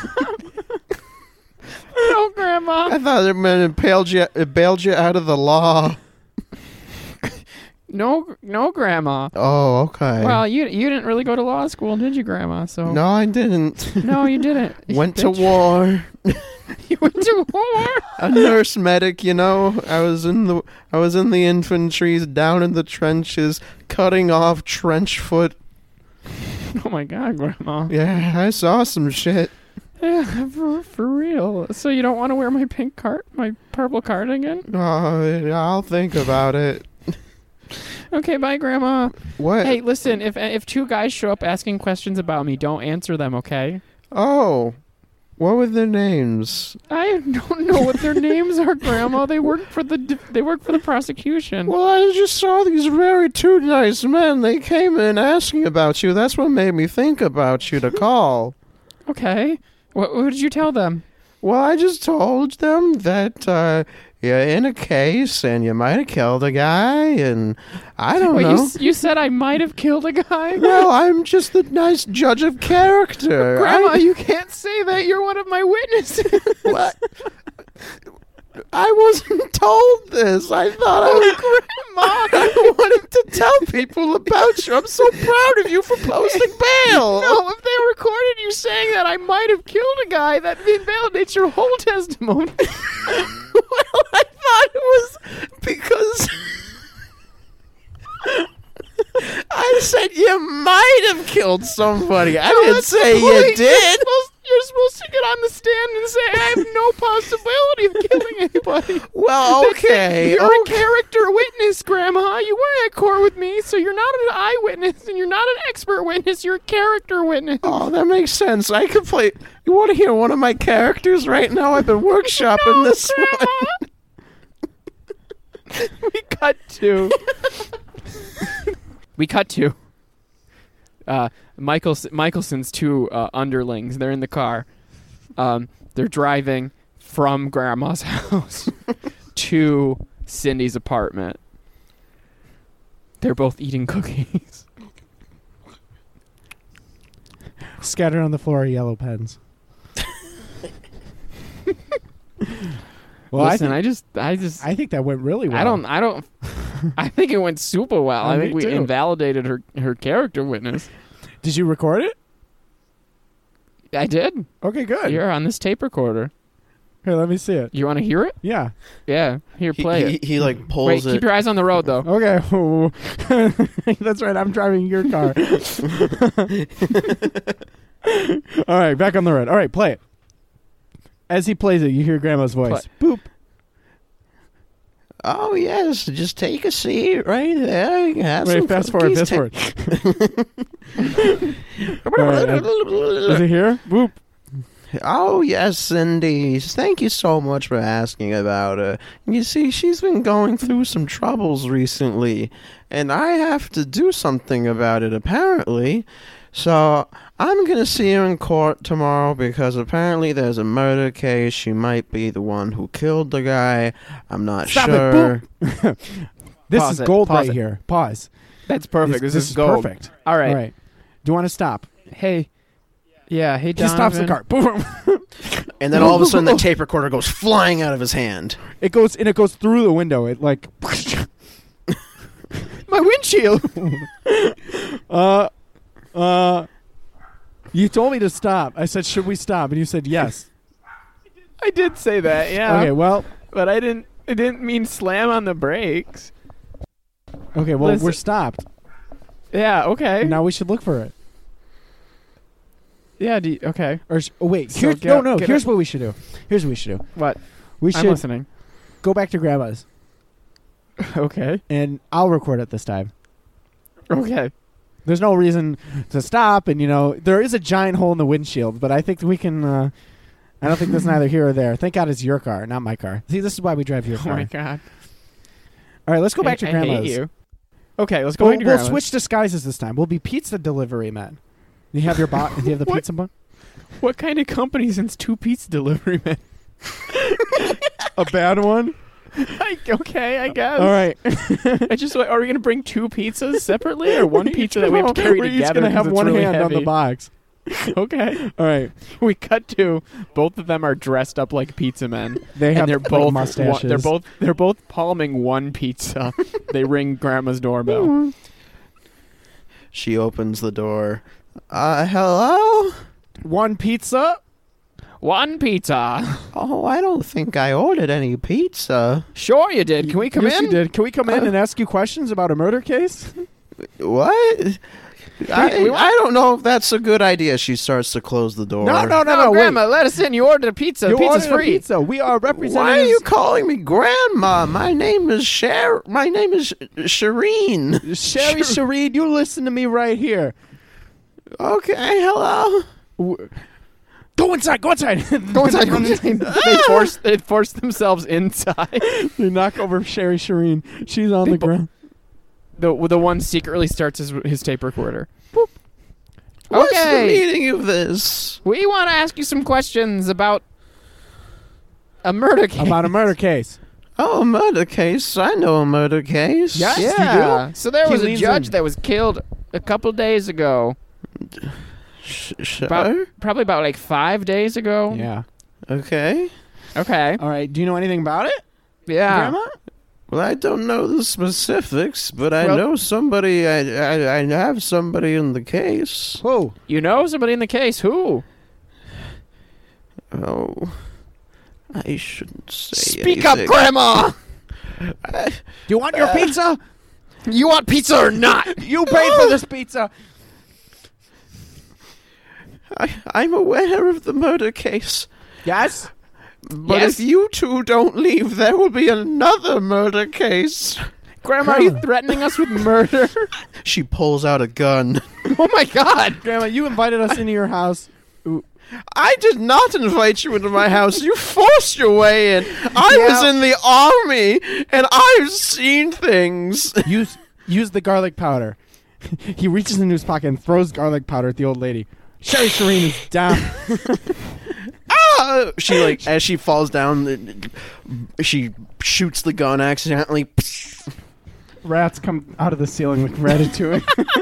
no, Grandma. I thought it meant it bailed you, it bailed you out of the law. No, no, Grandma. Oh, okay. Well, you you didn't really go to law school, did you, Grandma? So no, I didn't. no, you didn't. Went to Bitch. war. You went to war. A nurse medic, you know. I was in the I was in the infantry, down in the trenches, cutting off trench foot. Oh my God, Grandma. Yeah, I saw some shit. Yeah, for, for real. So you don't want to wear my pink cart, my purple cardigan? Oh, yeah, I'll think about it. Okay, bye, Grandma. What? Hey, listen, if if two guys show up asking questions about me, don't answer them, okay? Oh, what were their names? I don't know what their names are, Grandma. They work for the d- they work for the prosecution. Well, I just saw these very two nice men. They came in asking about you. That's what made me think about you to call. Okay. What, what did you tell them? Well, I just told them that uh, you're in a case and you might have killed a guy, and I don't Wait, you, know. s- you said I might have killed a guy? Well, I'm just a nice judge of character. Grandma, I, you can't say that. You're one of my witnesses. what? I wasn't told this. I thought I was. Grandma. I wanted to tell people about you. I'm so proud of you for posting bail. No, if they recorded you saying that I might have killed a guy, that invalidates your whole testimony. Well, I thought it was because I said you might have killed somebody. I No, didn't that's say the you point. did. You're supposed, you're supposed to get on the stand and say, I have no possibility of killing anybody. Well, That's it. okay. You're okay. a character witness, Grandma. You weren't at court with me, so you're not an eyewitness, and you're not an expert witness. You're a character witness. Oh, that makes sense. I could play. You want to hear one of my characters right now? I've been workshopping No, this Grandma. one. We cut to. we cut to. Uh, Michaels, Michelson's two uh, underlings. They're in the car. Um, they're driving from Grandma's house to Cindy's apartment. They're both eating cookies. Scattered on the floor are yellow pens. Well, Listen, I, I, thi- just, I just, I think that went really well. I don't, I don't. I think it went super well. Uh, I me think we too. invalidated her, her character witness. Did you record it? I did. Okay, good. You're on this tape recorder. Here, let me see it. You want to hear it? Yeah. Yeah. Here, He, play he, it. he like pulls Wait, it. keep your eyes on the road, though. Okay. That's right. I'm driving your car. All right, back on the road. All right, play it. As he plays it, you hear Grandma's voice. Boop. Oh yes, just take a seat right there. You can have Wait, some fast forward, cookies. fast forward. All right, Is it here? Boop. Oh yes, Cindy. Thank you so much for asking about her. You see, she's been going through some troubles recently, and I have to do something about it apparently. So I'm gonna see her in court tomorrow because apparently there's a murder case. She might be the one who killed the guy. I'm not Stop it, sure. This Pause is it, gold pause right it. here. Pause. That's perfect. This, is, gold. perfect. All right. All right. Do you want to stop? Hey. Yeah. Hey, He Donovan. stops the car. Boom. And then all of a sudden, the tape recorder goes flying out of his hand. It goes and it goes through the window. It like. My windshield. uh, uh. You told me to stop. I said, "Should we stop?" And you said, "Yes." I did say that. Yeah. Okay. Well. But I didn't. I didn't mean slam on the brakes. Okay. Well, Listen- we're stopped. Yeah. Okay. Now we should look for it. Yeah. Do you, okay. Or sh- oh, wait, So here, get- no, no. get Here's a- what we should do. Here's what we should do. What? We I'm should listening. go back to Grandma's, Okay. and I'll record it this time. Okay. There's no reason to stop, and you know there is a giant hole in the windshield, but I think we can. Uh, I don't think that's neither here or there. Thank God it's your car, not my car. See, this is why we drive your Oh car. my God. All right, let's go back I, to Grandma's. I hate you. Okay, let's go We'll, back to we'll Grandma's. switch disguises this time. We'll be pizza delivery men. You have your bot. You have the What? pizza bun. What kind of company sends two pizza delivery men? A bad one. I, okay, I guess. All right. I just are we gonna bring two pizzas separately or one pizza that we have to carry We're each together? gonna have 'cause it's one really hand on the heavy? box. Okay. All right. We cut to both of them are dressed up like pizza men. They have and they're like, both mustaches. one- they're both they're both palming one pizza. They ring Grandma's doorbell. She opens the door. Uh, hello? one pizza. One pizza. Oh, I don't think I ordered any pizza. Sure you did. Can we come yes, in? You did. Can we come in and ask you questions about a murder case? What? I, we want- I don't know if that's a good idea. She starts to close the door. No, no, no, No, no. Grandma, wait. let us in. You ordered a pizza. You The pizza's ordered a free. pizza. We are Why are representatives. you calling me grandma? My name is Sher. My name is Shireen. Sherry Shireen, you listen to me right here. Okay, hello. W- Go inside. Go inside. Go inside. Go inside. they force they force themselves inside. They knock over Sherry Shireen. She's on They the bo- ground. The the one secretly starts his his tape recorder. What's Okay. the meaning of this? We want to ask you some questions about a murder case. About a murder case. Oh, a murder case. I know a murder case. Yes, you yeah. So there He was a leans judge in. that was killed a couple days ago. Sh- sure. About, probably about like five days ago. Yeah. Okay. Okay. All right. Do you know anything about it, Yeah. Grandma? Well, I don't know the specifics, but I Well- know somebody. I, I I have somebody in the case. Whoa. You know somebody in the case. Who? Oh, I shouldn't say. Speak up, anything. Grandma. I, Do you want your pizza? You want pizza or not? You paid for this pizza. I I'm aware of the murder case, Yes. but Yes? if you two don't leave, there will be another murder case. Grandma, are you threatening us with murder? She pulls out a gun. Oh my God. Grandma, you invited us into your house. I did not invite you into my house. You forced your way in. I Yeah. was in the army, and I've seen things. Use use the garlic powder. He reaches into his pocket and throws garlic powder at the old lady. Sherry Shireen is down. Ah! She like as she falls down, she shoots the gun accidentally. Rats come out of the ceiling like Ratatouille.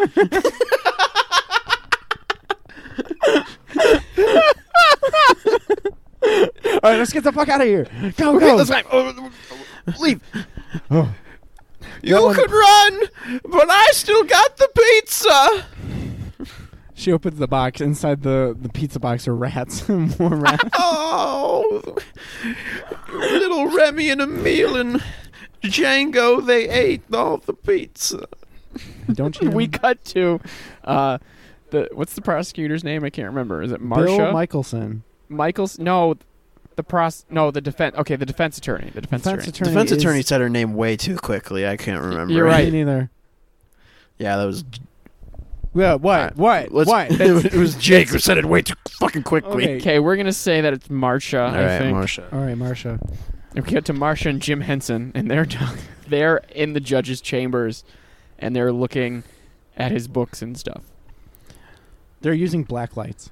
All right, let's get the fuck out of here. Go, Okay, go. let's go. Oh, leave. Oh. You one- could run, but I still got the pizza. She opens the box. Inside the, the pizza box are rats. More rats. Oh, little Remy and Emil and Django, they ate all the pizza. Don't you? We cut to uh, the what's the prosecutor's name? I can't remember. Is it Bill Marsha? Michelson. Michaels? No, the pros. No, the defense. Okay, the defense attorney. The defense, Defense attorney. attorney. Defense is- attorney said her name way too quickly. I can't remember. You're Me right. neither. Yeah, that was. Yeah, what? Alright, What? let's- What? It was, it was Jake who said it way too fucking quickly. Okay. Okay, we're gonna say that it's Marsha. All I right, think. Marsha. All right, Marsha. And we get to Marsha and Jim Henson, and they're they're in the judge's chambers, and they're looking at his books and stuff. They're using black lights.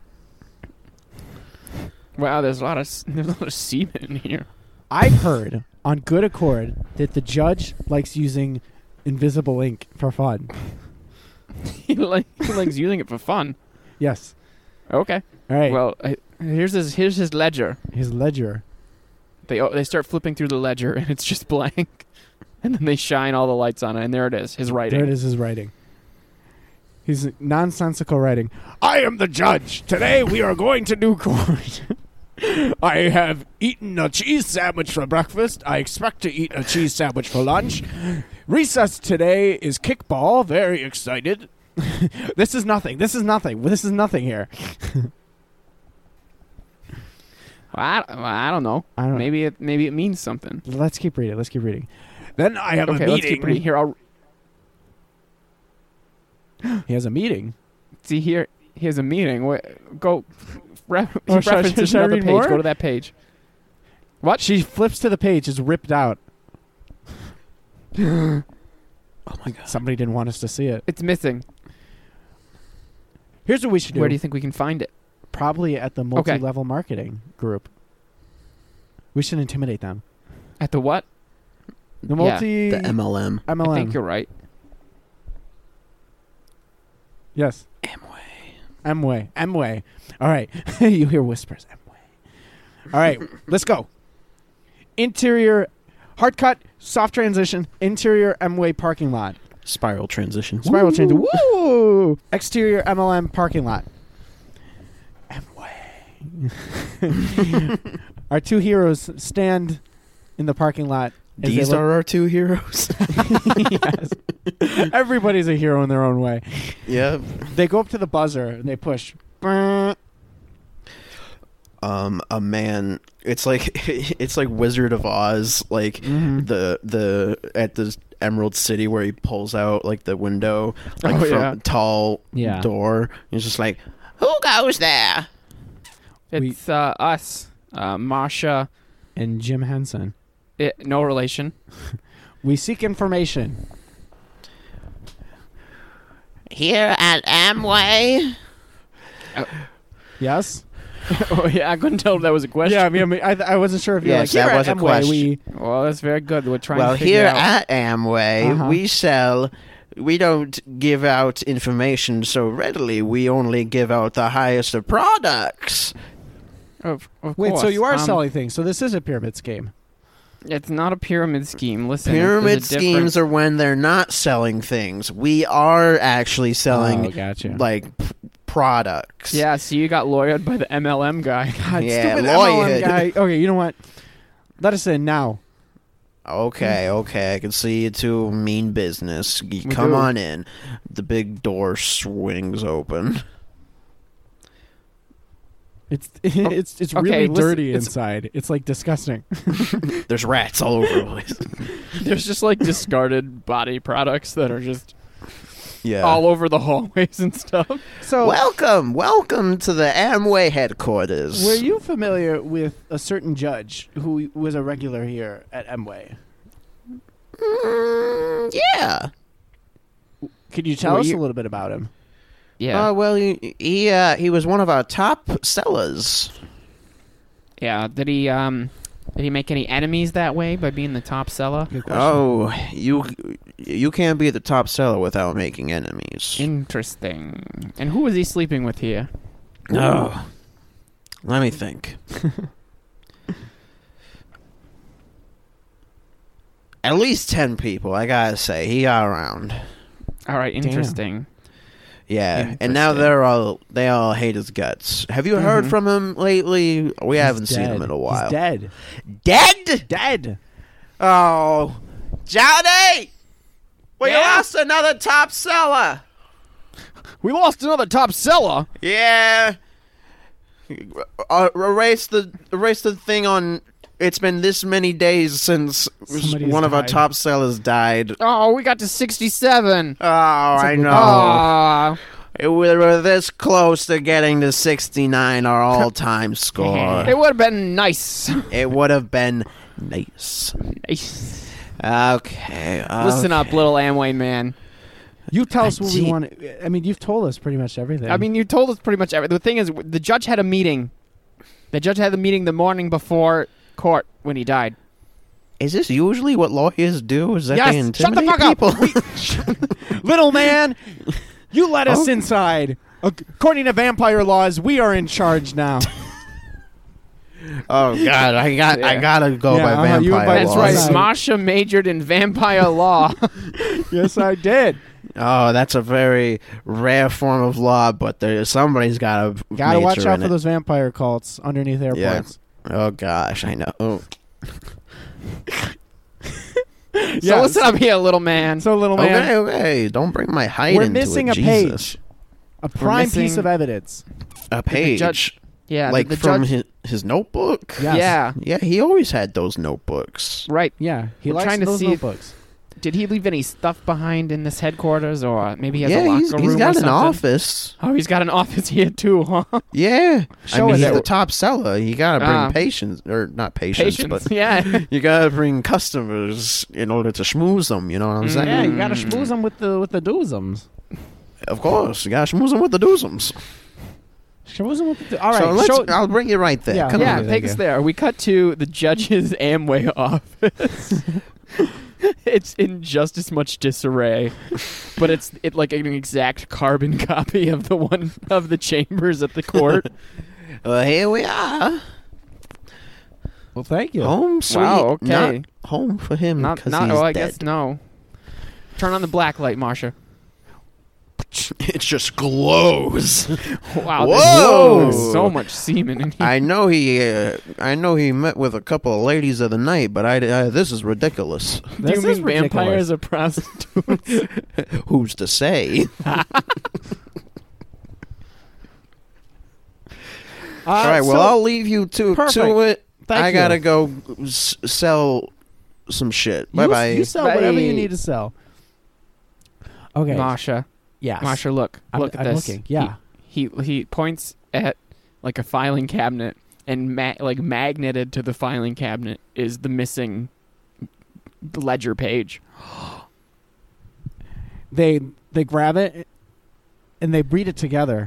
Wow, there's a lot of s- there's a lot of semen in here. I've heard on good accord that the judge likes using invisible ink for fun. he, like, he likes using it for fun. Yes. Okay. All right. Well, I, here's his here's his ledger. his ledger. They oh, they start flipping through the ledger, and it's just blank. And then they shine all the lights on it, and there it is, his writing. There it is, his writing. His nonsensical writing. I am the judge. Today we are going to do court. I have eaten a cheese sandwich for breakfast. I expect to eat a cheese sandwich for lunch. Recess today is kickball. Very excited. This is nothing. This is nothing. This is nothing here. I, I don't know. I don't. Maybe it maybe it means something. Let's keep reading. Let's keep reading. Then I have Okay, a let's meeting. keep reading. Here, I'll He has a meeting. see here. Here's a meeting. Wait, go. Re- Oh, should I- references should I another read page. more? Go to that page. What? She flips to the page. It's ripped out. Oh my god. Somebody didn't want us to see it. It's missing. Here's what we should do. Where do you think we can find it? Probably at the multi-level marketing group. We should intimidate them. At the what? The Yeah, multi The M L M. M L M. I think you're right. Yes. Amway. Amway. Amway. All right. You hear whispers. Amway. All right. Let's go. Interior, hard cut, soft transition, interior Amway parking lot. Spiral transition. Spiral Woo! change. Woo! Exterior M L M parking lot. Amway. Our two heroes stand in the parking lot. as they These look- are our two heroes. Yes. Everybody's a hero in their own way. Yeah. They go up to the buzzer and they push. Um, a man. It's like it's like Wizard of Oz. Like Mhm. the the at the Emerald City where he pulls out like the window, like Oh, from yeah. a tall Yeah. door. He's just like, who goes there? We- It's uh, us, uh, Marsha. And Jim Henson. It, no relation. We seek information. Here at Amway. Yes? Oh yeah, I couldn't tell if that was a question. Yeah, I mean, I, mean, I, I wasn't sure if you're Yes, like, that here was at a Amway, question. we... Well, that's very good. We're trying Well, to figure here out. at Amway, Uh-huh. we sell. We don't give out information so readily. We only give out the highest of products. Of, of Wait, so course. you are Um, selling things. So this is a pyramid scheme. It's not a pyramid scheme. Listen, Pyramid there's a schemes difference. are when they're not selling things. We are actually selling Oh, gotcha. like p- products. Yeah, so you got lawyered by the M L M guy. God, Yeah, stupid M L M lawyer. guy. Okay, you know what? Let us in now. Okay, okay. I can see you two mean business. Y- We Come do. on in. The big door swings open. It's it's it's really okay, listen, dirty it's- inside. It's like disgusting. There's rats all over the place. There's just like discarded body products that are just Yeah. all over the hallways and stuff. So, Welcome, welcome to the Amway headquarters. were you familiar with a certain judge who was a regular here at Amway? Mm, yeah. Could you tell Were us you- a little bit about him? Yeah, Uh, well, he he, uh, he was one of our top sellers. yeah. Did he um, did he make any enemies that way by being the top seller? Good question. Oh, you you can't be the top seller without making enemies. Interesting. And who was he sleeping with here? Oh, let me think. At least ten people, I gotta say. He got around. All right, interesting. Yeah, and now Interesting. they're all they all hate his guts. Have you heard Mhm. from him lately? We He's haven't seen dead. him in a while. He's dead. Dead? Dead. Oh, Johnny! We Yeah? lost another top seller. We lost another top seller. Yeah. Uh, erase the erase the thing on. It's been this many days since Somebody's one of our died. top sellers died. Oh, we got to sixty-seven. Oh, I know. Ah. We were this close to getting to sixty-nine, our all-time score. It would have been nice. It would have been nice. Nice. Okay. Listen okay. up, little Amway man. You tell us what we Gee. want. I mean, you've told us pretty much everything. I mean, you told us pretty much everything. The thing is, the judge had a meeting. The judge had the meeting the morning before court when he died. Is this usually what lawyers do? Is that Yes, they shut the intimidate fuck up. people? little man, you let us Oh. inside. According to vampire laws, we are in charge now. Oh God, I got, I Yeah. gotta go Yeah, by uh-huh, you vampire invited That's laws. right. Laws. Masha majored in vampire law. Yes, I did. Oh, that's a very rare form of law, but there somebody's gotta Gotta watch major out in for it. those vampire cults underneath airplanes. Oh gosh, I know. Oh. So Yes. listen up here, little man. So, little man, Okay, okay. Don't bring my height we're into missing it, a Jesus. page, a prime piece missing- of evidence. A page. judge- Yeah, like the, the from judge. his, his notebook. Yes. Yeah, Yeah, he always had those notebooks. right. Yeah, he We're likes trying to those see if- notebooks. Did he leave any stuff behind in this headquarters, or maybe he has a Yeah, locker he's, room he's or got an something? office. Oh, he's got an office here too, huh? Yeah, Show I mean us he's it. the top seller. You gotta bring Ah. patience, or not patience, Patience, but yeah. you gotta bring customers in order to schmooze them. You know what I'm Mm. saying? Yeah, you gotta Mm. schmooze them with the with the doozums. Of course, you gotta schmooze them with the doozums. Schmooze them with the. All right, so let's. show, I'll bring you right there. Yeah, Come yeah, on. there take you us go. there. We cut to the judge's Amway office. It's in just as much disarray, but it's it like an exact carbon copy of the one of the chambers at the court. Uh, here we are. well, thank you. Home sweet. Wow, okay. Not home for him Not, because not. he's Oh, I dead. guess no. Turn on the black light, Marsha. It just glows. Wow, Whoa! there's so much semen in here. I know he. Uh, I know he met with a couple of ladies of the night, but I. Uh, this is ridiculous. Do This you is mean vampires ridiculous. or prostitutes? Who's to say? Uh, All right. Well, so- I'll leave you to Perfect. to it. Thank I you. gotta go s- sell some shit. you, Bye bye. You sell whatever you Bye. need to sell. Okay. Marsha, Yes. Marsha, look, I'm, look at I'm this. looking. Yeah. He, he he points at like a filing cabinet, and ma- like magneted to the filing cabinet is the missing ledger page. They they grab it and they breed it together.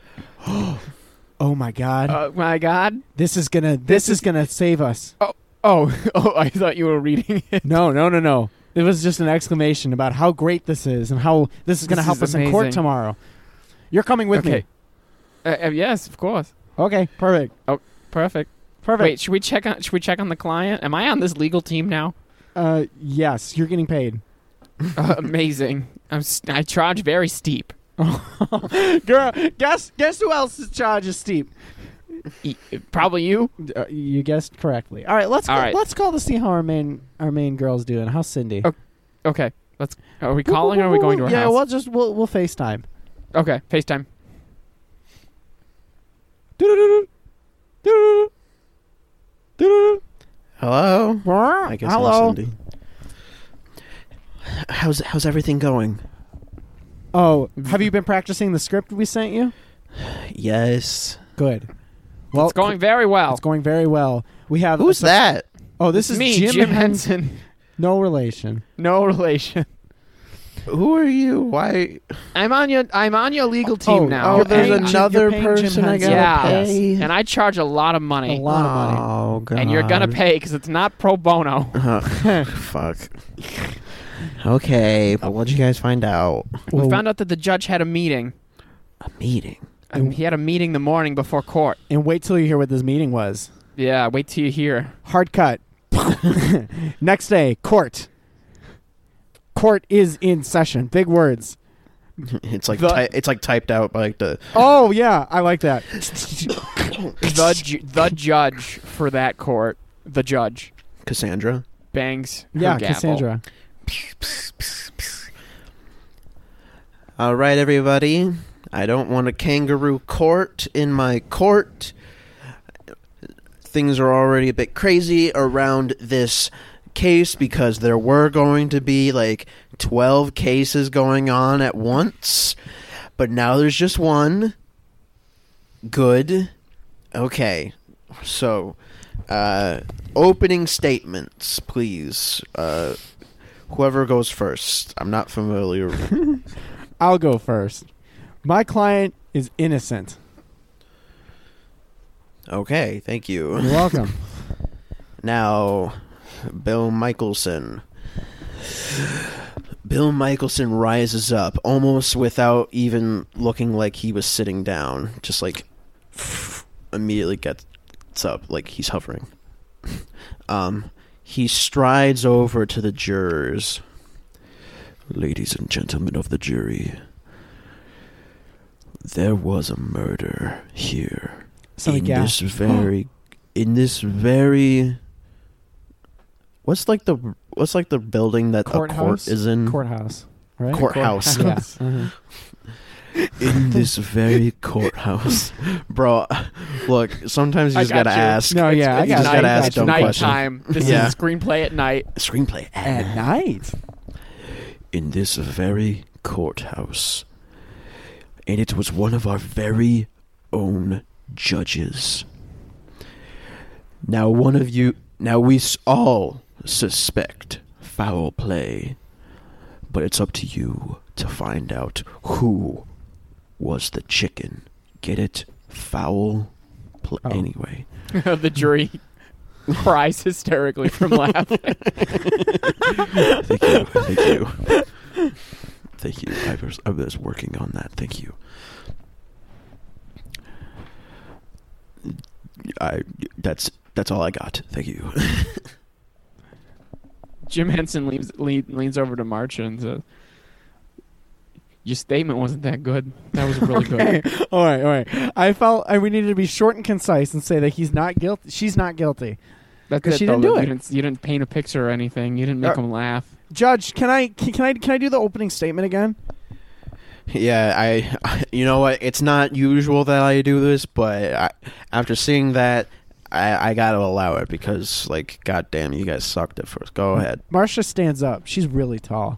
Oh my god. Oh my God! this is gonna this, this is, is- gonna save us. Oh, oh! I thought you were reading it. No, no, no, no. It was just an exclamation about how great this is and how this is going to This help is us in court amazing. tomorrow. You're coming with Okay. Uh, uh, yes, of course. me. Okay, perfect. Perfect. Perfect. Wait, should we check on? Should we check on the client? Am I on this legal team now? Uh, yes, you're getting paid. Uh, amazing. I'm. s- I charge very steep. Girl, guess guess who else's charge is steep? E- probably you. Uh, you guessed correctly. All right, let's All go, right. let's call to see how our main our main girl's doing. How's Cindy? Oh, Okay. Let's. Are we calling or are we going to her yeah, house? we'll just we'll we'll FaceTime. Okay. FaceTime. Doo-doo-doo-doo. Doo-doo-doo. Doo-doo-doo. Hello. I guess I'm Hello. Cindy. How's how's everything going? Oh, have you been practicing the script we sent you? Yes. Good. Well, It's going very well. It's going very well. We have Who's a- that? Oh, this It's is me, Jim, Jim, Hen- Henson. No relation. No relation. Who are you? Why? I'm on your. I'm on your legal team Oh, now. Oh, You're there's paying Jim- another you're paying Jim person I Henson. gotta Yeah. pay. And I charge a lot of money. A lot of money. Oh god. And you're gonna pay because it's not pro bono. Uh, fuck. Okay, but what'd you guys find out? We Well, found out that the judge had a meeting. A meeting. Um, he had a meeting the morning before court. And wait till you hear what this meeting was. Yeah, wait till you hear. Hard cut. Next day, court. Court is in session. Big words. It's like The- ty- it's like typed out by like the. Oh yeah, I like that. The ju- the judge for that court, the judge Cassandra. bangs her Yeah, gavel. Cassandra. All right, everybody. I don't want a kangaroo court in my court. Things are already a bit crazy around this case because there were going to be like twelve cases going on at once, but now there's just one. Good. Okay. So, uh, opening statements, please. Uh, whoever goes first. I'm not familiar. I'll go first. My client is innocent. Okay, thank you. You're welcome. Now, Bill Michelson. Bill Michelson rises up almost without even looking like he was sitting down. Just like immediately gets up like he's hovering. Um, he strides over to the jurors. Ladies and gentlemen of the jury, there was a murder here. Somebody in this gasped. very in this very what's like the what's like the building that a court Courthouse? is in Courthouse. Right? courthouse Yeah. Uh-huh. In this very courthouse, bro. Look, sometimes you I just got gotta you. ask. No, yeah, I you got just you. gotta I ask got you. dumb Night questions. time. This Yeah. is a screenplay at night. Screenplay At night. in this very courthouse, and it was one of our very own judges. Now, one of you. Now we s- all suspect foul play, but it's up to you to find out who was the chicken. Get it? Foul play. Oh. Anyway. The jury cries hysterically from laughing. Thank you. Thank you. Thank you. I was, I was working on that. Thank you. I. That's that's all I got. Thank you. Jim Henson leaves, lean, leans over to Marcia and says, "Your statement wasn't that good. That was really Okay. good." all right, all right. I felt I, we needed to be short and concise and say that he's not guilty. She's not guilty. That's 'Cause it, she though. didn't do You it. didn't, you didn't paint a picture or anything. You didn't make Uh, them laugh. Judge, can I can, can I can I do the opening statement again? Yeah, I, I. You know what? It's not usual that I do this, but I, after seeing that, I, I got to allow it because, like, goddamn, you guys sucked at first. Go ahead. Marcia stands up. She's really tall.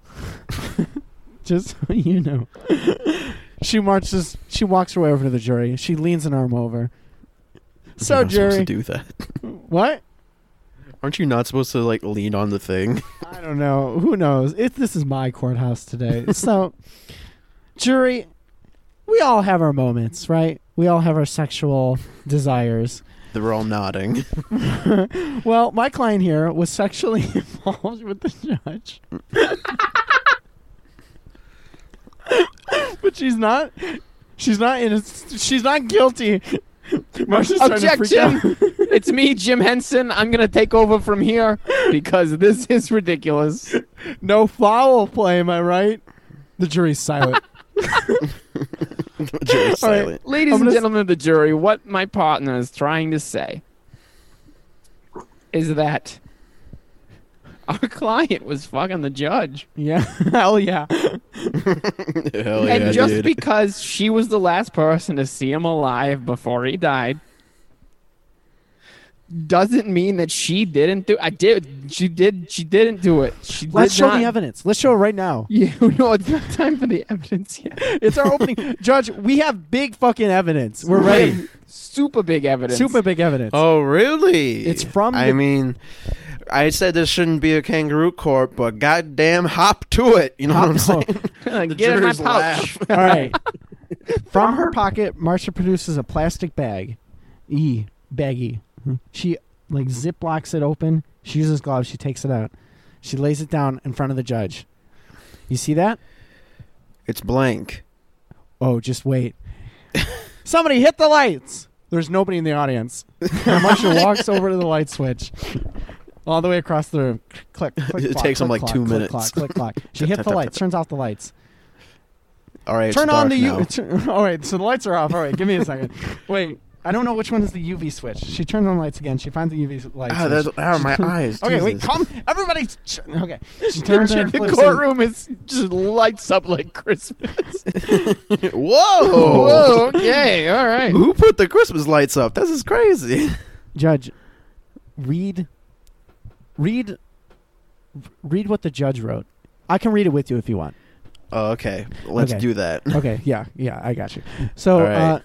Just so you know. She marches. She walks her way over to the jury. She leans an arm over. So, You're not supposed jury, to do that. what? Aren't you not supposed to like lean on the thing? I don't know. Who knows? It, this is my courthouse today. So, jury, we all have our moments, right? We all have our sexual desires. They were all nodding. Well, my client here was sexually involved with the judge. But she's not. She's not in. A, she's not guilty. Marcia's trying to freak out. Objection! It's me, Jim Henson. I'm going to take over from here because this is ridiculous. No foul play. Am I right? The jury's silent. Jury's All right. silent. Ladies I'm and gonna s- gentlemen of the jury, what my partner is trying to say is that our client was fucking the judge. Yeah. Hell yeah. Hell and yeah, just dude. because she was the last person to see him alive before he died doesn't mean that she didn't do I did she did she didn't do it. She Let's did show not. the evidence. Let's show it right now. Yeah, no, it's not time for the evidence yet. It's our opening. Judge, we have big fucking evidence. We're We ready. have Super big evidence. Super big evidence. Oh, really? It's from I the- mean, I said this shouldn't be a kangaroo court, but goddamn, hop to it. You know what I'm Hop- saying? Like, Get in my jury's pouch. All right. From her pocket, Marcia produces a plastic bag. E. Baggy. She, like, ziplocks it open. She uses gloves. She takes it out. She lays it down in front of the judge. You see that? It's blank. Oh, just wait. Somebody hit the lights. There's nobody in the audience. Marcia walks over to the light switch. All the way across the room. Click, click, It clock, takes them click, like clock, two click, minutes. Clock, click, clock. She Tap, hits tap, the tap, lights. tap. Turns off the lights. All right, Turn it's on dark the now. U. Turn, all right, so the lights are off. All right, give me a second. Wait, I don't know which one is the U V switch. She turns on the lights again. She finds the U V light. Ah, switch. that's, ah, She my turn- eyes. Okay, wait, Jesus. calm. Everybody. sh- Okay. She turns and The flips it. courtroom is just lights up like Christmas. Whoa! Whoa, okay, all right. Who put the Christmas lights up? This is crazy. Judge, read, read, read what the judge wrote. I can read it with you if you want. Oh, okay, let's Okay. do that. Okay, yeah, yeah, I got you. So, All right. uh,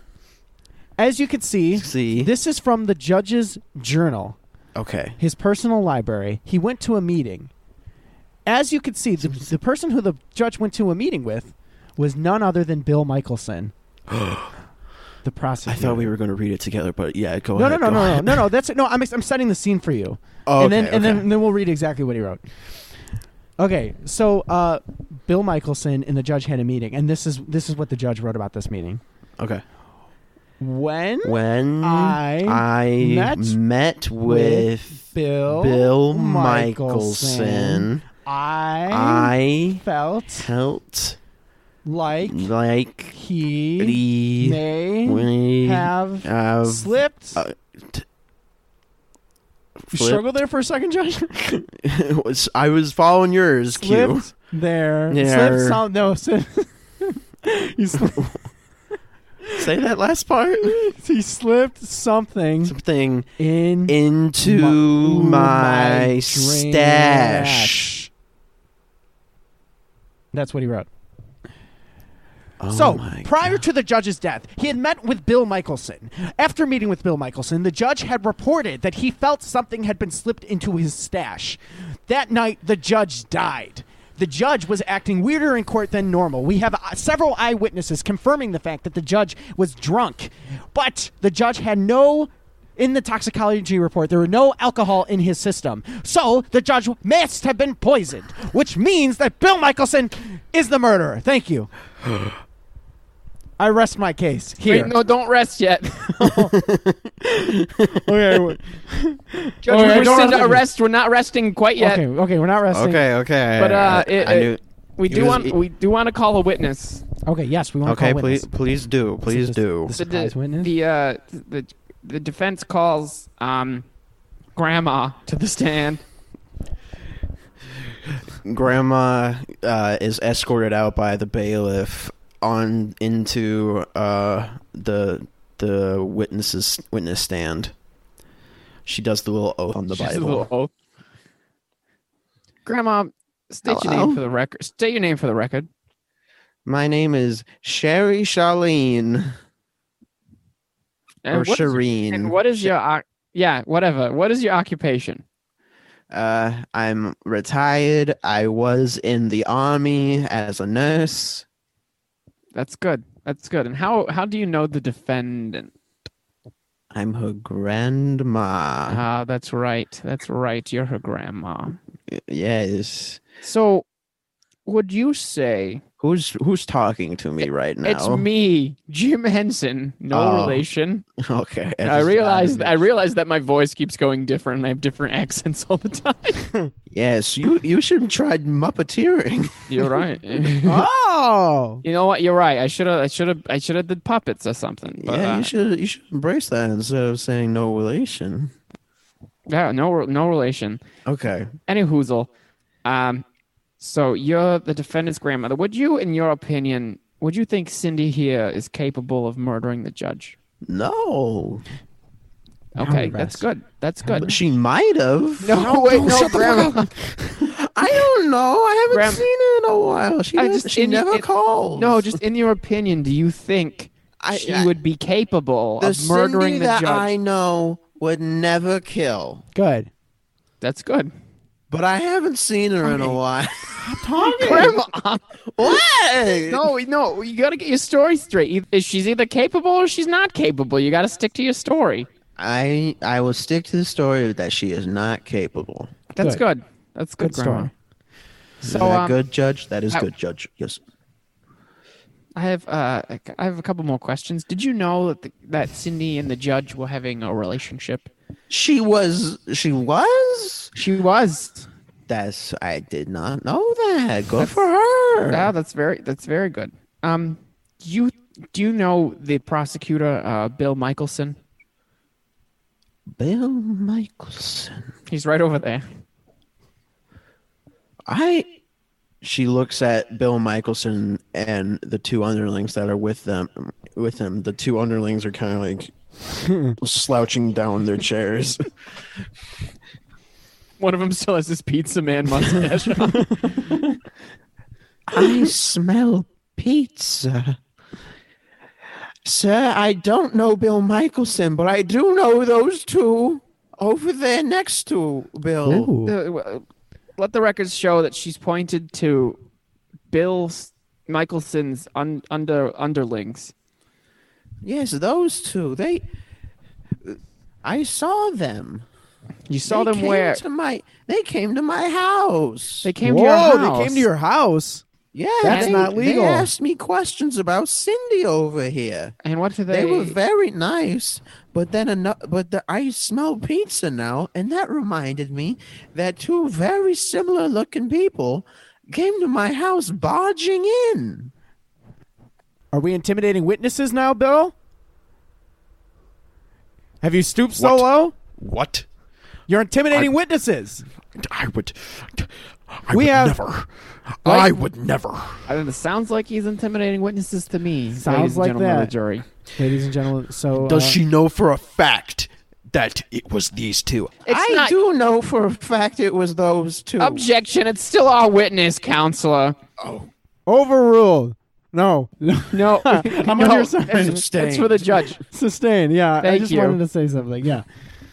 as you can see, See? this is from the judge's journal, Okay. his personal library. He went to a meeting. As you can see, the, the person who the judge went to a meeting with was none other than Bill Michelson, the I prosecutor. thought we were going to read it together, but yeah, go No, ahead. no, no, go no, no, ahead. no, no. That's no. I'm I'm setting the scene for you. Oh, and then okay, and then okay. and then we'll read exactly what he wrote. Okay, so uh, Bill Michelson and the judge had a meeting, and this is this is what the judge wrote about this meeting. Okay. When When I I met met, with Bill Bill Michelson, Michelson, I, I felt felt like like he he may may have have slipped. uh, t- You flip- struggle there for a second, Judge. was- I was following yours, Q. Slipped there. There. Slipped some. No. Slipped, he, sli- Say that last part. he slipped something Something in into my- my, my stash. That's what he wrote. Oh So, my prior God. to the judge's death, he had met with Bill Michelson. After meeting with Bill Michelson, the judge had reported that he felt something had been slipped into his stash. That night, the judge died. The judge was acting weirder in court than normal. We have uh, several eyewitnesses confirming the fact that the judge was drunk. But the judge had no... In the toxicology report, there were no alcohol in his system. So, the judge must have been poisoned, which means that Bill Michelson is the murderer. Thank you. I rest my case here. Wait, no, don't rest yet. Okay, wait. Judge, Okay, we're don't still rest- arrest. We're not resting quite yet. okay, okay, we're not resting. Okay, okay. But uh, I, it, I it- knew. we He do was- want he- we do want to call a witness. Okay, yes, we want to Okay, call please, witness. please do, please this- do. this- The Surprise witness? the uh, the the defense calls um, grandma to the stand. Grandma uh, is escorted out by the bailiff on into uh, the the witnesses witness stand. She does the little oath on the She has a Bible. little oath. Grandma, state your Hello? name for the record. State your name for the record. My name is Sherry Charlene And or what is- Shireen. And what is your oc- yeah, whatever. What is your occupation? Uh, I'm retired. I was in the army as a nurse. That's good. That's good. And how how do you know the defendant? I'm her grandma. Ah, that's right. That's right. You're her grandma. Yes. So, would you say Who's who's talking to me right now? it's me, Jim Henson? No Oh. relation. Okay. I realized I realized that my voice keeps going different and I have different accents all the time. Yes, you you should have tried Muppeteering. You're right. Oh! You know what? You're right. I should have. I should have. I should have did puppets or something. But, yeah, uh, you should you should embrace that instead of saying no relation. yeah. No. re- No relation. Okay. Any hoozle. Um. So you're the defendant's grandmother. Would you, in your opinion, would you think Cindy here is capable of murdering the judge? No. Okay, Now that's rest. good. That's good. But she might have. No, wait, no, shut the fuck grandma. up. I don't know. I haven't Grandma- seen her in a while. She I does- just- she in- never in- calls. No, just in your opinion, do you think I- she I- would be capable the of murdering Cindy the that judge? I know would never kill. Good. That's good. But I haven't seen her in a while. Grandma. What? No, no, you got to get your story straight. Eith- Is she's either capable or she's not capable. You got to stick to your story. I I will stick to the story that she is not capable. That's Good. good. That's good, Good Grandma. story. Is So, that um, good, Judge? That is I- good, Judge. Yes. I have uh, I have a couple more questions. Did you know that the, that Cindy and the judge were having a relationship? She was. She was. She was. That's. I did not know that. Good That's- for her. Yeah, that's very that's very good. Um, you do you know the prosecutor, uh, Bill Michelson? Bill Michelson. He's right over there. I. She looks at Bill Michelson and the two underlings that are with them. With him, the two underlings are kind of like slouching down their chairs. One of them still has his pizza man mustache on. I smell pizza. Sir, I don't know Bill Michelson, but I do know those two over there next to Bill. Ooh. Uh, Let the records show that she's pointed to Bill Michelson's un, under underlings. Yes, those two. They. I saw them. You saw They them came where To my, they came to my house. they came Whoa, to your house. they came to your house. yeah, That's they, not legal. They asked me questions about Cindy over here. And what do They, they? were very nice, but then ano- but the, I smell pizza now, and that reminded me that two very similar looking people came to my house barging in. Are we intimidating witnesses now, Bill? Have you stooped so What? low? What? You're intimidating I- witnesses. I would. I We would have- never. I would never. I mean, it sounds like he's intimidating witnesses to me. Sounds ladies and like gentlemen of that. the jury. Ladies and gentlemen, so Does uh, she know for a fact that it was these two? It's I not do know for a fact it was those two. objection. It's still our witness, counselor. overruled. No, No, I'm no, on your side. It's, it's for the judge. Sustain. Yeah, I Thank just you. wanted to say something. Yeah,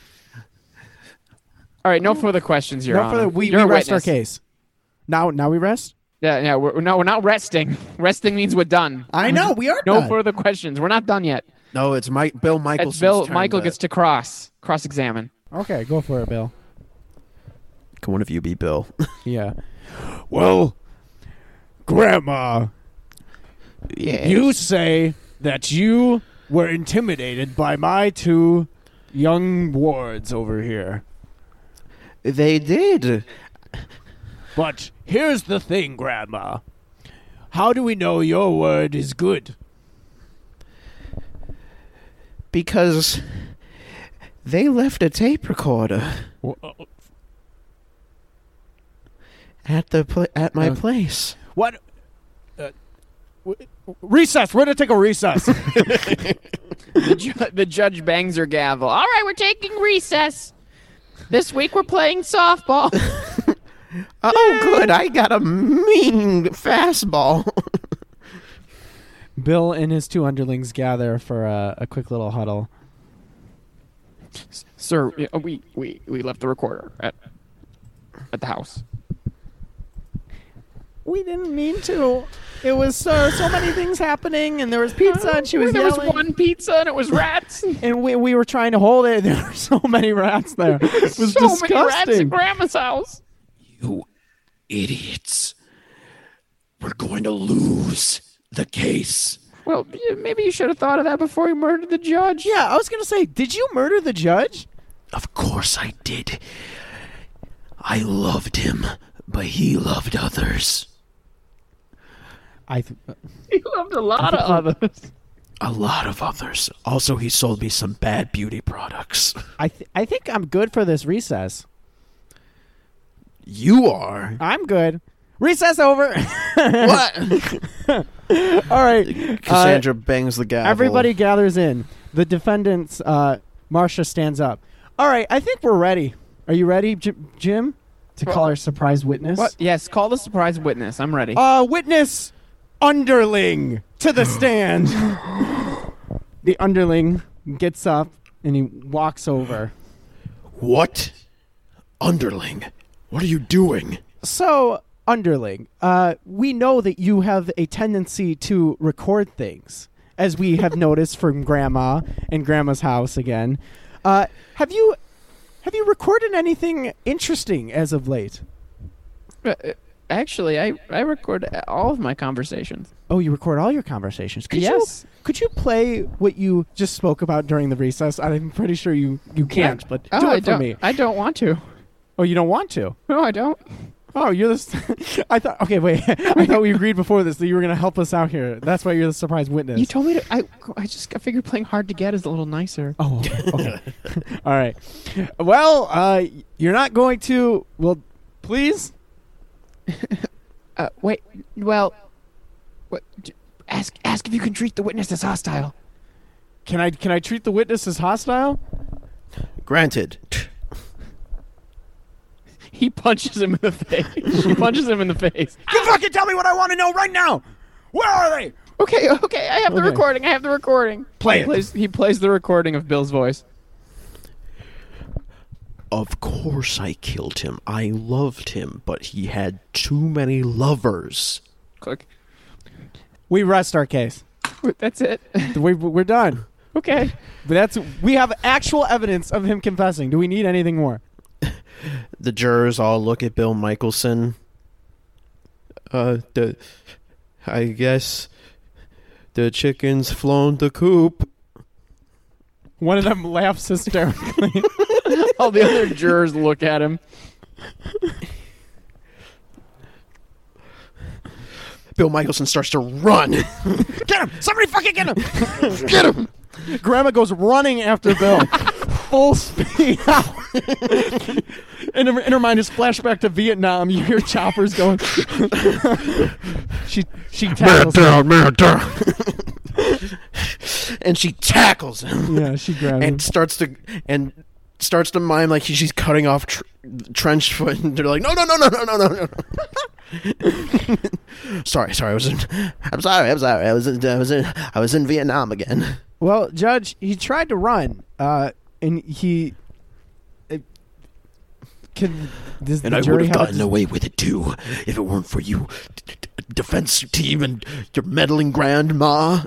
All right, no further questions, Your no Honor. further. We, You're we a rest our witness. case. Now, now we rest. Yeah, yeah. We're, no, we're not resting. Resting means we're done. I know we are No done. further questions. We're not done yet. No, it's Mike. Bill Michaelson's It's Bill. turn Michael to- gets to cross cross examine. Okay, go for it, Bill. Can one of you be Bill? Yeah. Well, Grandma, Yeah. You say that you were intimidated by my two young wards over here. They did. But here's the thing, Grandma. How do we know your word is good? Because they left a tape recorder at the pla- at my Uh, place. What? Uh, w- recess. We're going to take a recess. The, ju- the judge bangs her gavel. All right, we're taking recess. This week we're playing softball. Oh, good! I got a mean fastball. Bill and his two underlings gather for a, a quick little huddle. Sir, we, we, we left the recorder at at the house. We didn't mean to. It was so so many things happening, and there was pizza, and she was there yelling. was one pizza and it was rats. And we, we were trying to hold it. There were so many rats there. It was so disgusting. many rats at Grandma's house. you idiots. We're going to lose the case. Well, y- maybe you should have thought of that before you murdered the judge. Yeah, I was going to say, did you murder the judge? Of course I did. I loved him, but he loved others. I th- He loved a lot of others. A lot of others. Also, he sold me some bad beauty products. I th- I think I'm good for this recess. You are. I'm good. Recess over. What? All right. Cassandra bangs the gavel. Everybody gathers in. The defendants, uh, Marcia stands up. All right, I think we're ready. Are you ready, J- Jim? To call our surprise witness? What? Yes, call the surprise witness. I'm ready. Uh, witness underling to the stand. The underling gets up and he walks over. What? Underling, what are you doing? So, underling, uh, we know that you have a tendency to record things, as we have noticed from Grandma and Grandma's house again. Uh, have you have you recorded anything interesting as of late? Uh, uh, Actually, I, I record all of my conversations. Oh, you record all your conversations. Could Yes. you could you play what you just spoke about during the recess? I'm pretty sure you, you can't, but Oh, do I it for don't, me. I don't want to. Oh, you don't want to? No, I don't. Oh, you're the. St- I thought. Okay, wait. I thought we agreed before this that you were going to help us out here. That's why you're the surprise witness. You told me to. I, I just I figured playing hard to get is a little nicer. Oh, okay. All right. Well, uh, you're not going to. Well, please. Uh, wait. Well, what? j- Ask ask if you can treat the witness as hostile. Can I can I treat the witness as hostile? Granted. He punches him in the face. He punches him in the face. You fucking tell me what I want to know right now. Where are they? Okay, okay. I have the Okay. recording. I have the recording. Play he it. Plays, he plays the recording of Bill's voice. Of course I killed him. I loved him, but he had too many lovers. Click. We rest our case. That's it. We, we're done. Okay. But that's we have actual evidence of him confessing. Do we need anything more? The jurors all look at Bill Michelson. Uh, the, I guess the chicken's flown the coop. One of them laughs hysterically. All the other jurors look at him. Bill Michelson starts to run. Get him! Somebody fucking get him! Get him! Grandma goes running after Bill. Full speed out. in her, in her mind is flashback to Vietnam. You hear choppers going. she she tackles him. man down. And she tackles him. Yeah, she grabs him. and starts to and starts to mime like she's cutting off tr- trench foot, and they're like, no, no, no, no, no, no, no, no. sorry, sorry, I was in. I'm sorry, I'm sorry. I was in. I was in. I was in Vietnam again. Well, Judge, he tried to run, uh, and he. Uh, can does And the I jury would have have a gotten dis- away with it too if it weren't for you, d- d- d- defense team, and Your meddling grandma.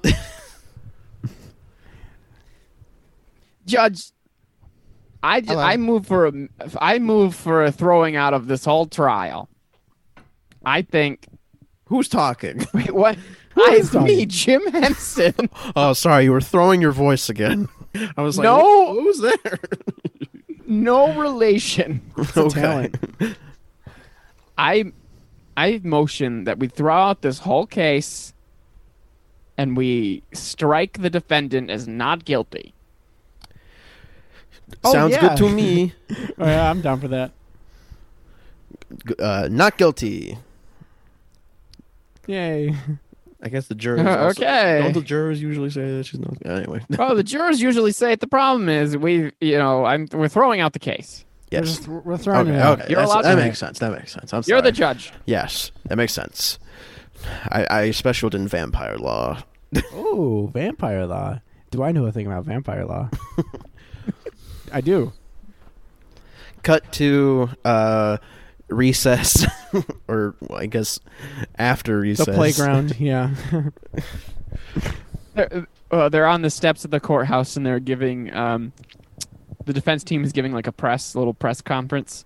Judge, I, ju- Hello. I move for a I move for a throwing out of this whole trial. I think. Who's talking? Wait, what? Who I is talking? me, Jim Henson. Oh, sorry, you were throwing your voice again. I was like, No. who- who's there? No relation. a talent. I I motion that we throw out this whole case and we strike the defendant as not guilty. Oh, Sounds yeah. good to me. Oh, yeah, I'm down for that. Uh, not guilty. Yay! I guess the jurors. also- Okay. Don't the jurors usually say that she's not? Anyway. Well, the jurors usually say it. The problem is we, you know, I'm we're throwing out the case. We're, Yes. just, we're throwing Okay. it out. Okay. You're That's- allowed that to- makes sense. That makes sense. I'm You're sorry. the judge. Yes, that makes sense. I, I specialed in vampire law. Ooh, vampire law. Do I know a thing about vampire law? I do. Cut to uh, recess, or well, I guess after recess. The playground. Yeah. They're, uh, they're on the steps of the courthouse and they're giving um, the defense team is giving like a press little press conference.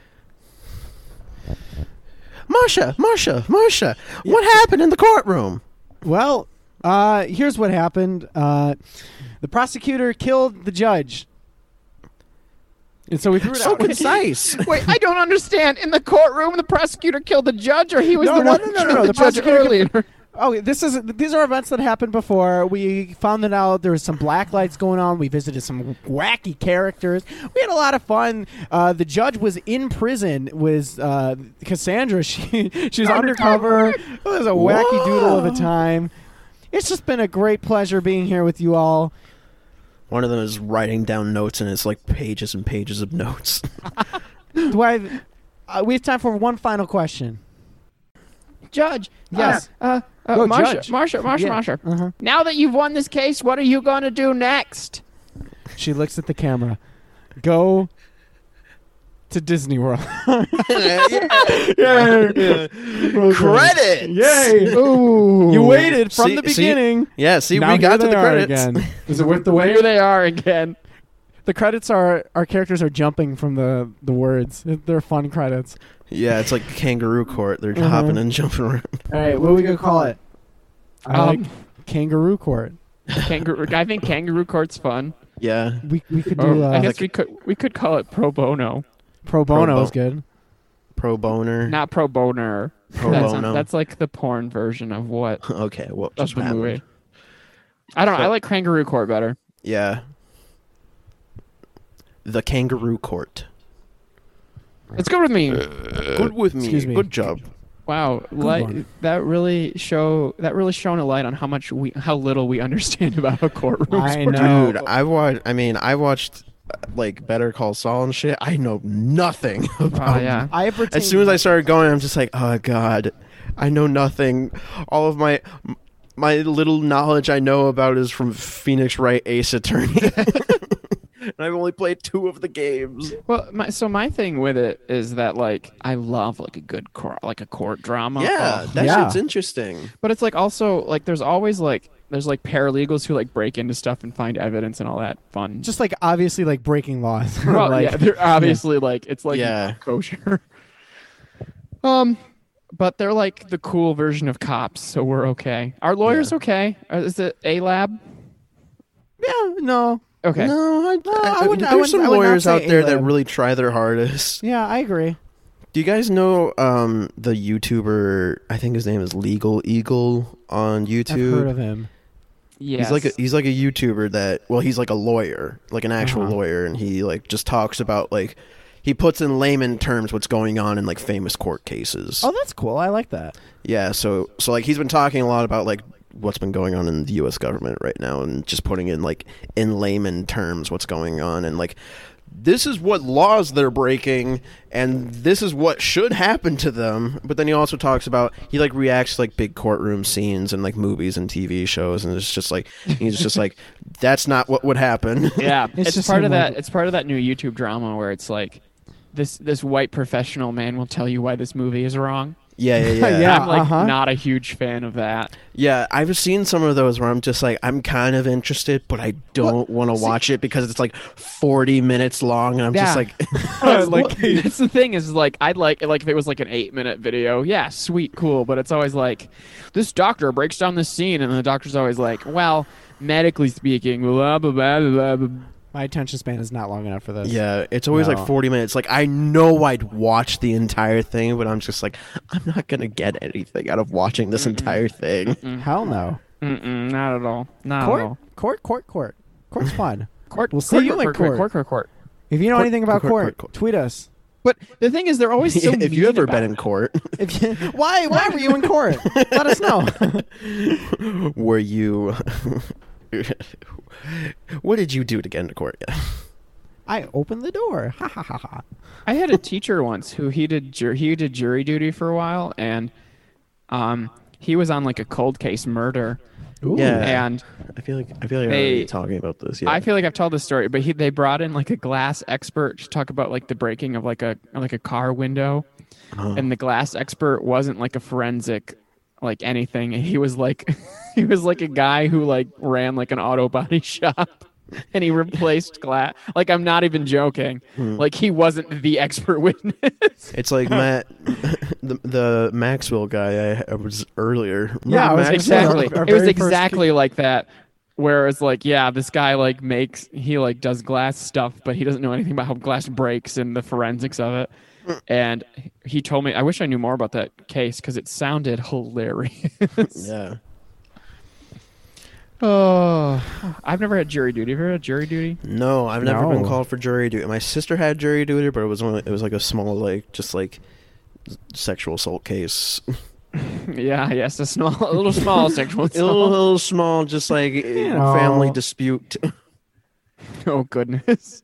Marsha, Marsha, Marsha. What happened in the courtroom? Well, uh, here's what happened. Uh, the prosecutor killed the judge. And so we threw it So out. concise. Wait, I don't understand. In the courtroom, the prosecutor killed the judge, or he was No, the no, one no, who no, no, killed no, the, the judge prosecutor- earlier. Oh, this is these are events that happened before. We found that out. There was some black lights going on. We visited some wacky characters. We had a lot of fun. Uh, the judge was in prison. Was uh, Cassandra? She she was undercover. It was a wacky doodle of a time. It's just been a great pleasure being here with you all. One of them is writing down notes, and it's like pages and pages of notes. Do I? Uh, we have time for one final question. Judge. Yes. Uh, uh, uh, Go, Marsha, Judge. Marsha, Marsha, Yeah. Marsha. Uh-huh. Now that you've won this case, what are you going to do next? She looks at the camera. Go to Disney World. yeah. Credits. Yay! Ooh. You waited from See- the see? beginning. Yeah, see, Now we got here to they the are credits. again. Is it worth the Here wait? they are again. The credits are our characters are jumping from the the words. They're fun credits. Yeah, it's like kangaroo court. They're Uh-huh. hopping and jumping around. All right, what are we gonna call it? I Um, like kangaroo court. Kangaroo. I think kangaroo court's fun. Yeah. We we could Or do I uh, guess we could we could call it pro bono, pro bono Pro is good. Pro boner. not pro boner. Pro that's, bono. that's like the porn version of what Okay, well, of just the happened. movie. I don't know. I So- like kangaroo court better. Yeah. The kangaroo court. It's good with me. Good with me. excuse me. Good job. Wow, light, one. that really show that really shone a light on how much we how little we understand about a courtroom. I sport. know. Dude, I watched. I mean, I watched uh, like Better Call Saul and shit. I know nothing about. Oh yeah. I have retained As soon as I started going, I'm just like, oh god, I know nothing. All of my my little knowledge I know about is from Phoenix Wright Ace Attorney, and I've only played two of the games. Well, my, so my thing with it is that like I love like a good court, like a court drama. Yeah, Oh. that Yeah. shit's interesting. But it's like also like there's always like there's like paralegals who like break into stuff and find evidence and all that fun. just like obviously like breaking laws. well, like, yeah, they're obviously like it's like Yeah. not kosher. um, but they're like the cool version of cops, so we're okay. Our lawyers Yeah. okay? Uh, Is it A Lab? yeah, no. Okay. No, I, No, I I, wouldn't- I there's wouldn't- some I would not lawyers say out there that A-Lab. really try their hardest. Yeah, I agree. Do you guys know um, the YouTuber? I think his name is Legal Eagle on YouTube. I've heard of him. Yes. He's like a, he's like a YouTuber that well he's like a lawyer, like an actual Uh-huh. lawyer, and he like just talks about like he puts in layman terms what's going on in like famous court cases. Oh, that's cool. I like that. Yeah, so so like he's been talking a lot about like what's been going on in the U S government right now, and just putting in like in layman terms what's going on, and like this is what laws they're breaking, and this is what should happen to them. But then he also talks about, he like reacts to like big courtroom scenes and like movies and T V shows, and it's just like he's just like that's not what would happen. Yeah, It's it's, just part him, of that. like- It's part of that new YouTube drama where it's like this this white professional man will tell you why this movie is wrong. Yeah, yeah, yeah. Yeah. I'm like uh-huh. not a huge fan of that. Yeah, I've seen some of those where I'm just like, I'm kind of interested, but I don't want to watch it because it's like forty minutes long, and I'm Yeah. just like, Well, Like- that's the thing is like I'd like like if it was like an eight minute video, yeah, sweet, cool. But it's always like this doctor breaks down this scene, and the doctor's always like, well, medically speaking, blah blah blah blah blah. My attention span is not long enough for this. yeah, it's always No. like forty minutes. Like, I know I'd watch the entire thing, but I'm just like, I'm not going to get anything out of watching this entire thing. Hell no. Mm-mm, not at all. Not at Court, all. court, court, court. Court's fun. Court. We'll see court, you court, in court, court. court, court, court. If you know Court, anything about court, court, court, court. tweet us. But the thing is, they're always so. If you mean ever about been it. in court, If you, why? Why were you in court? Let us know. were you. What did you do to get into court? I opened the door. Ha ha ha ha. I had a teacher once who he did jur- he did jury duty for a while, and um, he was on like a cold case murder, Ooh. Yeah. and I feel like I feel like I'm They- already talking about this. Yeah. I feel like I've told this story, but he they brought in like a glass expert to talk about like the breaking of like a like a car window, Uh-huh. and the glass expert wasn't like a forensic like anything. He was like he was like a guy who like ran like an auto body shop. And he replaced glass. Like, I'm not even joking. Hmm. Like, he wasn't the expert witness. It's like Matt, the, the Maxwell guy I, I was earlier. Yeah, I was Maxwell? exactly. Our It was very first exactly like that. Whereas, like, yeah, this guy like makes he like does glass stuff, but he doesn't know anything about how glass breaks and the forensics of it. And he told me, I wish I knew more about that case because it sounded hilarious. Yeah. Oh, I've never had jury duty. Have you ever had jury duty? No, I've never been No. called for jury duty. My sister had jury duty, but it was only, it was like a small, like just like sexual assault case. Yeah, yes, a small, a little small sexual A little, assault. little small, just like know. family dispute. Oh goodness.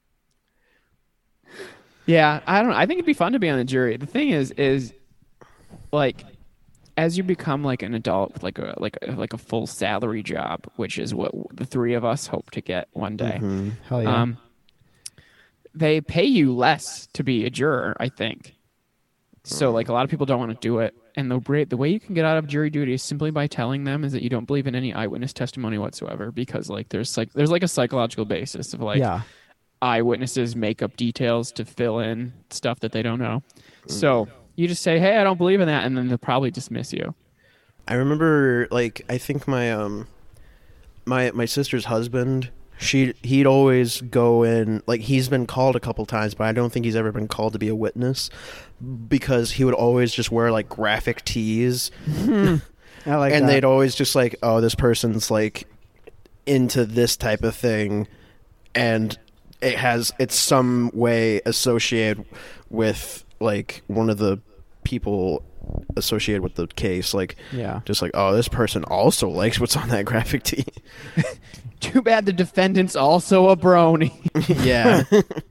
Yeah, I don't know. I think it'd be fun to be on the jury. The thing is, is like, as you become like an adult with like a like a, like a full salary job, which is what the three of us hope to get one day. Mhm. Hell yeah. Um, they pay you less to be a juror, I think. So like a lot of people don't want to do it, and the way, the way you can get out of jury duty is simply by telling them is that you don't believe in any eyewitness testimony whatsoever, because like there's like there's like a psychological basis of like yeah. eyewitnesses make up details to fill in stuff that they don't know. So you just say, "Hey, I don't believe in that," and then they'll probably dismiss you. I remember, like, I think my um, my my sister's husband. She he'd always go in, like, he's been called a couple times, but I don't think he's ever been called to be a witness, because he would always just wear like graphic tees, I like and that. they'd always just like, oh, this person's like into this type of thing, and it has it's some way associated with like one of the people associated with the case, like Yeah. just like, oh, this person also likes what's on that graphic tee. Too bad the defendant's also a brony. Yeah.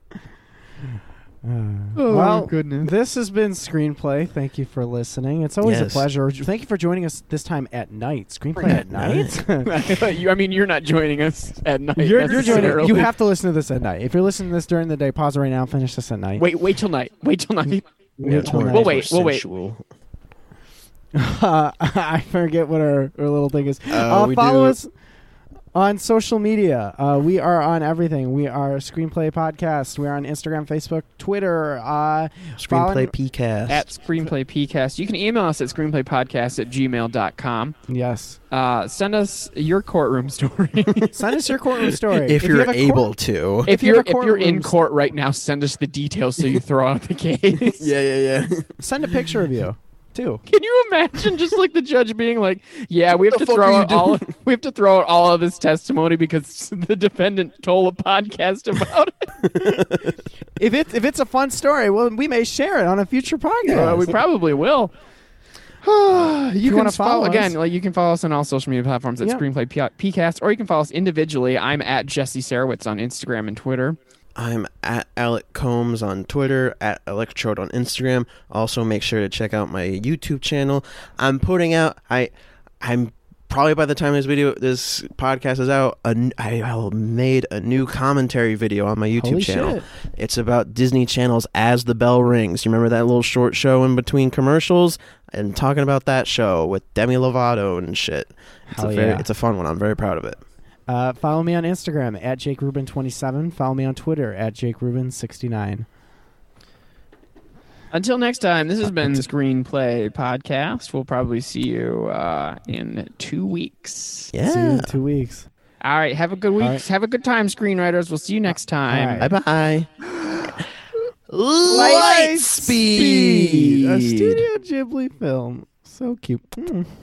Oh, well, goodness. this has been Screenplay. Thank you for listening. It's always Yes. a pleasure. Thank you for joining us this time at night. Screenplay at night? You, I mean, you're not joining us at night. you're, you're joining. necessarily. You have to listen to this at night. If you're listening to this during the day, pause it right now and finish this at night. Wait, wait till night. Wait till night. Wait till night. We'll wait, we'll wait. Sensual. Uh, I forget what our, our little thing is. Uh, Uh, we follow do- us on social media. Uh, we are on everything. We are Screenplay Podcast. We are on Instagram, Facebook, Twitter. Uh, follow- Screenplay P cast. At Screenplay Pcast. You can email us at screenplaypodcast at gmail dot com. Yes. Uh, send us your courtroom story. Send us your courtroom story. if, you you're have a able court- to. if you you're have a if you're in courtrooms- court right now, send us the details so you throw out the case. yeah, yeah, yeah. Send a picture of you. too. Can you imagine just like the judge being like, "Yeah, we have the to fuck throw are you out all we have to throw out all of his testimony because the defendant told a podcast about it." If it's if it's a fun story, well, we may share it on a future podcast. Uh, we probably will. you, you can wanna follow follow again. us- Like you can follow us on all social media platforms at Yep. Screenplay P- PCast, or you can follow us individually. I'm at Jesse Sarowitz on Instagram and Twitter. I'm at Alec Combs on Twitter, at Electrode on Instagram. Also, make sure to check out my YouTube channel. I'm putting out. I, I'm probably by the time this video, this podcast is out, a n- I I made a new commentary video on my YouTube Holy channel. shit. It's about Disney Channel's As the Bell Rings. You remember that little short show in between commercials? And talking about that show with Demi Lovato and shit. It's Hell a very, yeah. it's a fun one. I'm very proud of it. Uh, follow me on Instagram at Jake Rubin twenty-seven. Follow me on Twitter at Jake Rubin sixty-nine. Until next time, this has been the Screenplay Podcast. We'll probably see you uh, in two weeks. Yeah. See you in two weeks. All right. Have a good week. All right. Have a good time, screenwriters. We'll see you next time. All right. Bye bye. Light Speed. A Studio Ghibli film. So cute. Mm.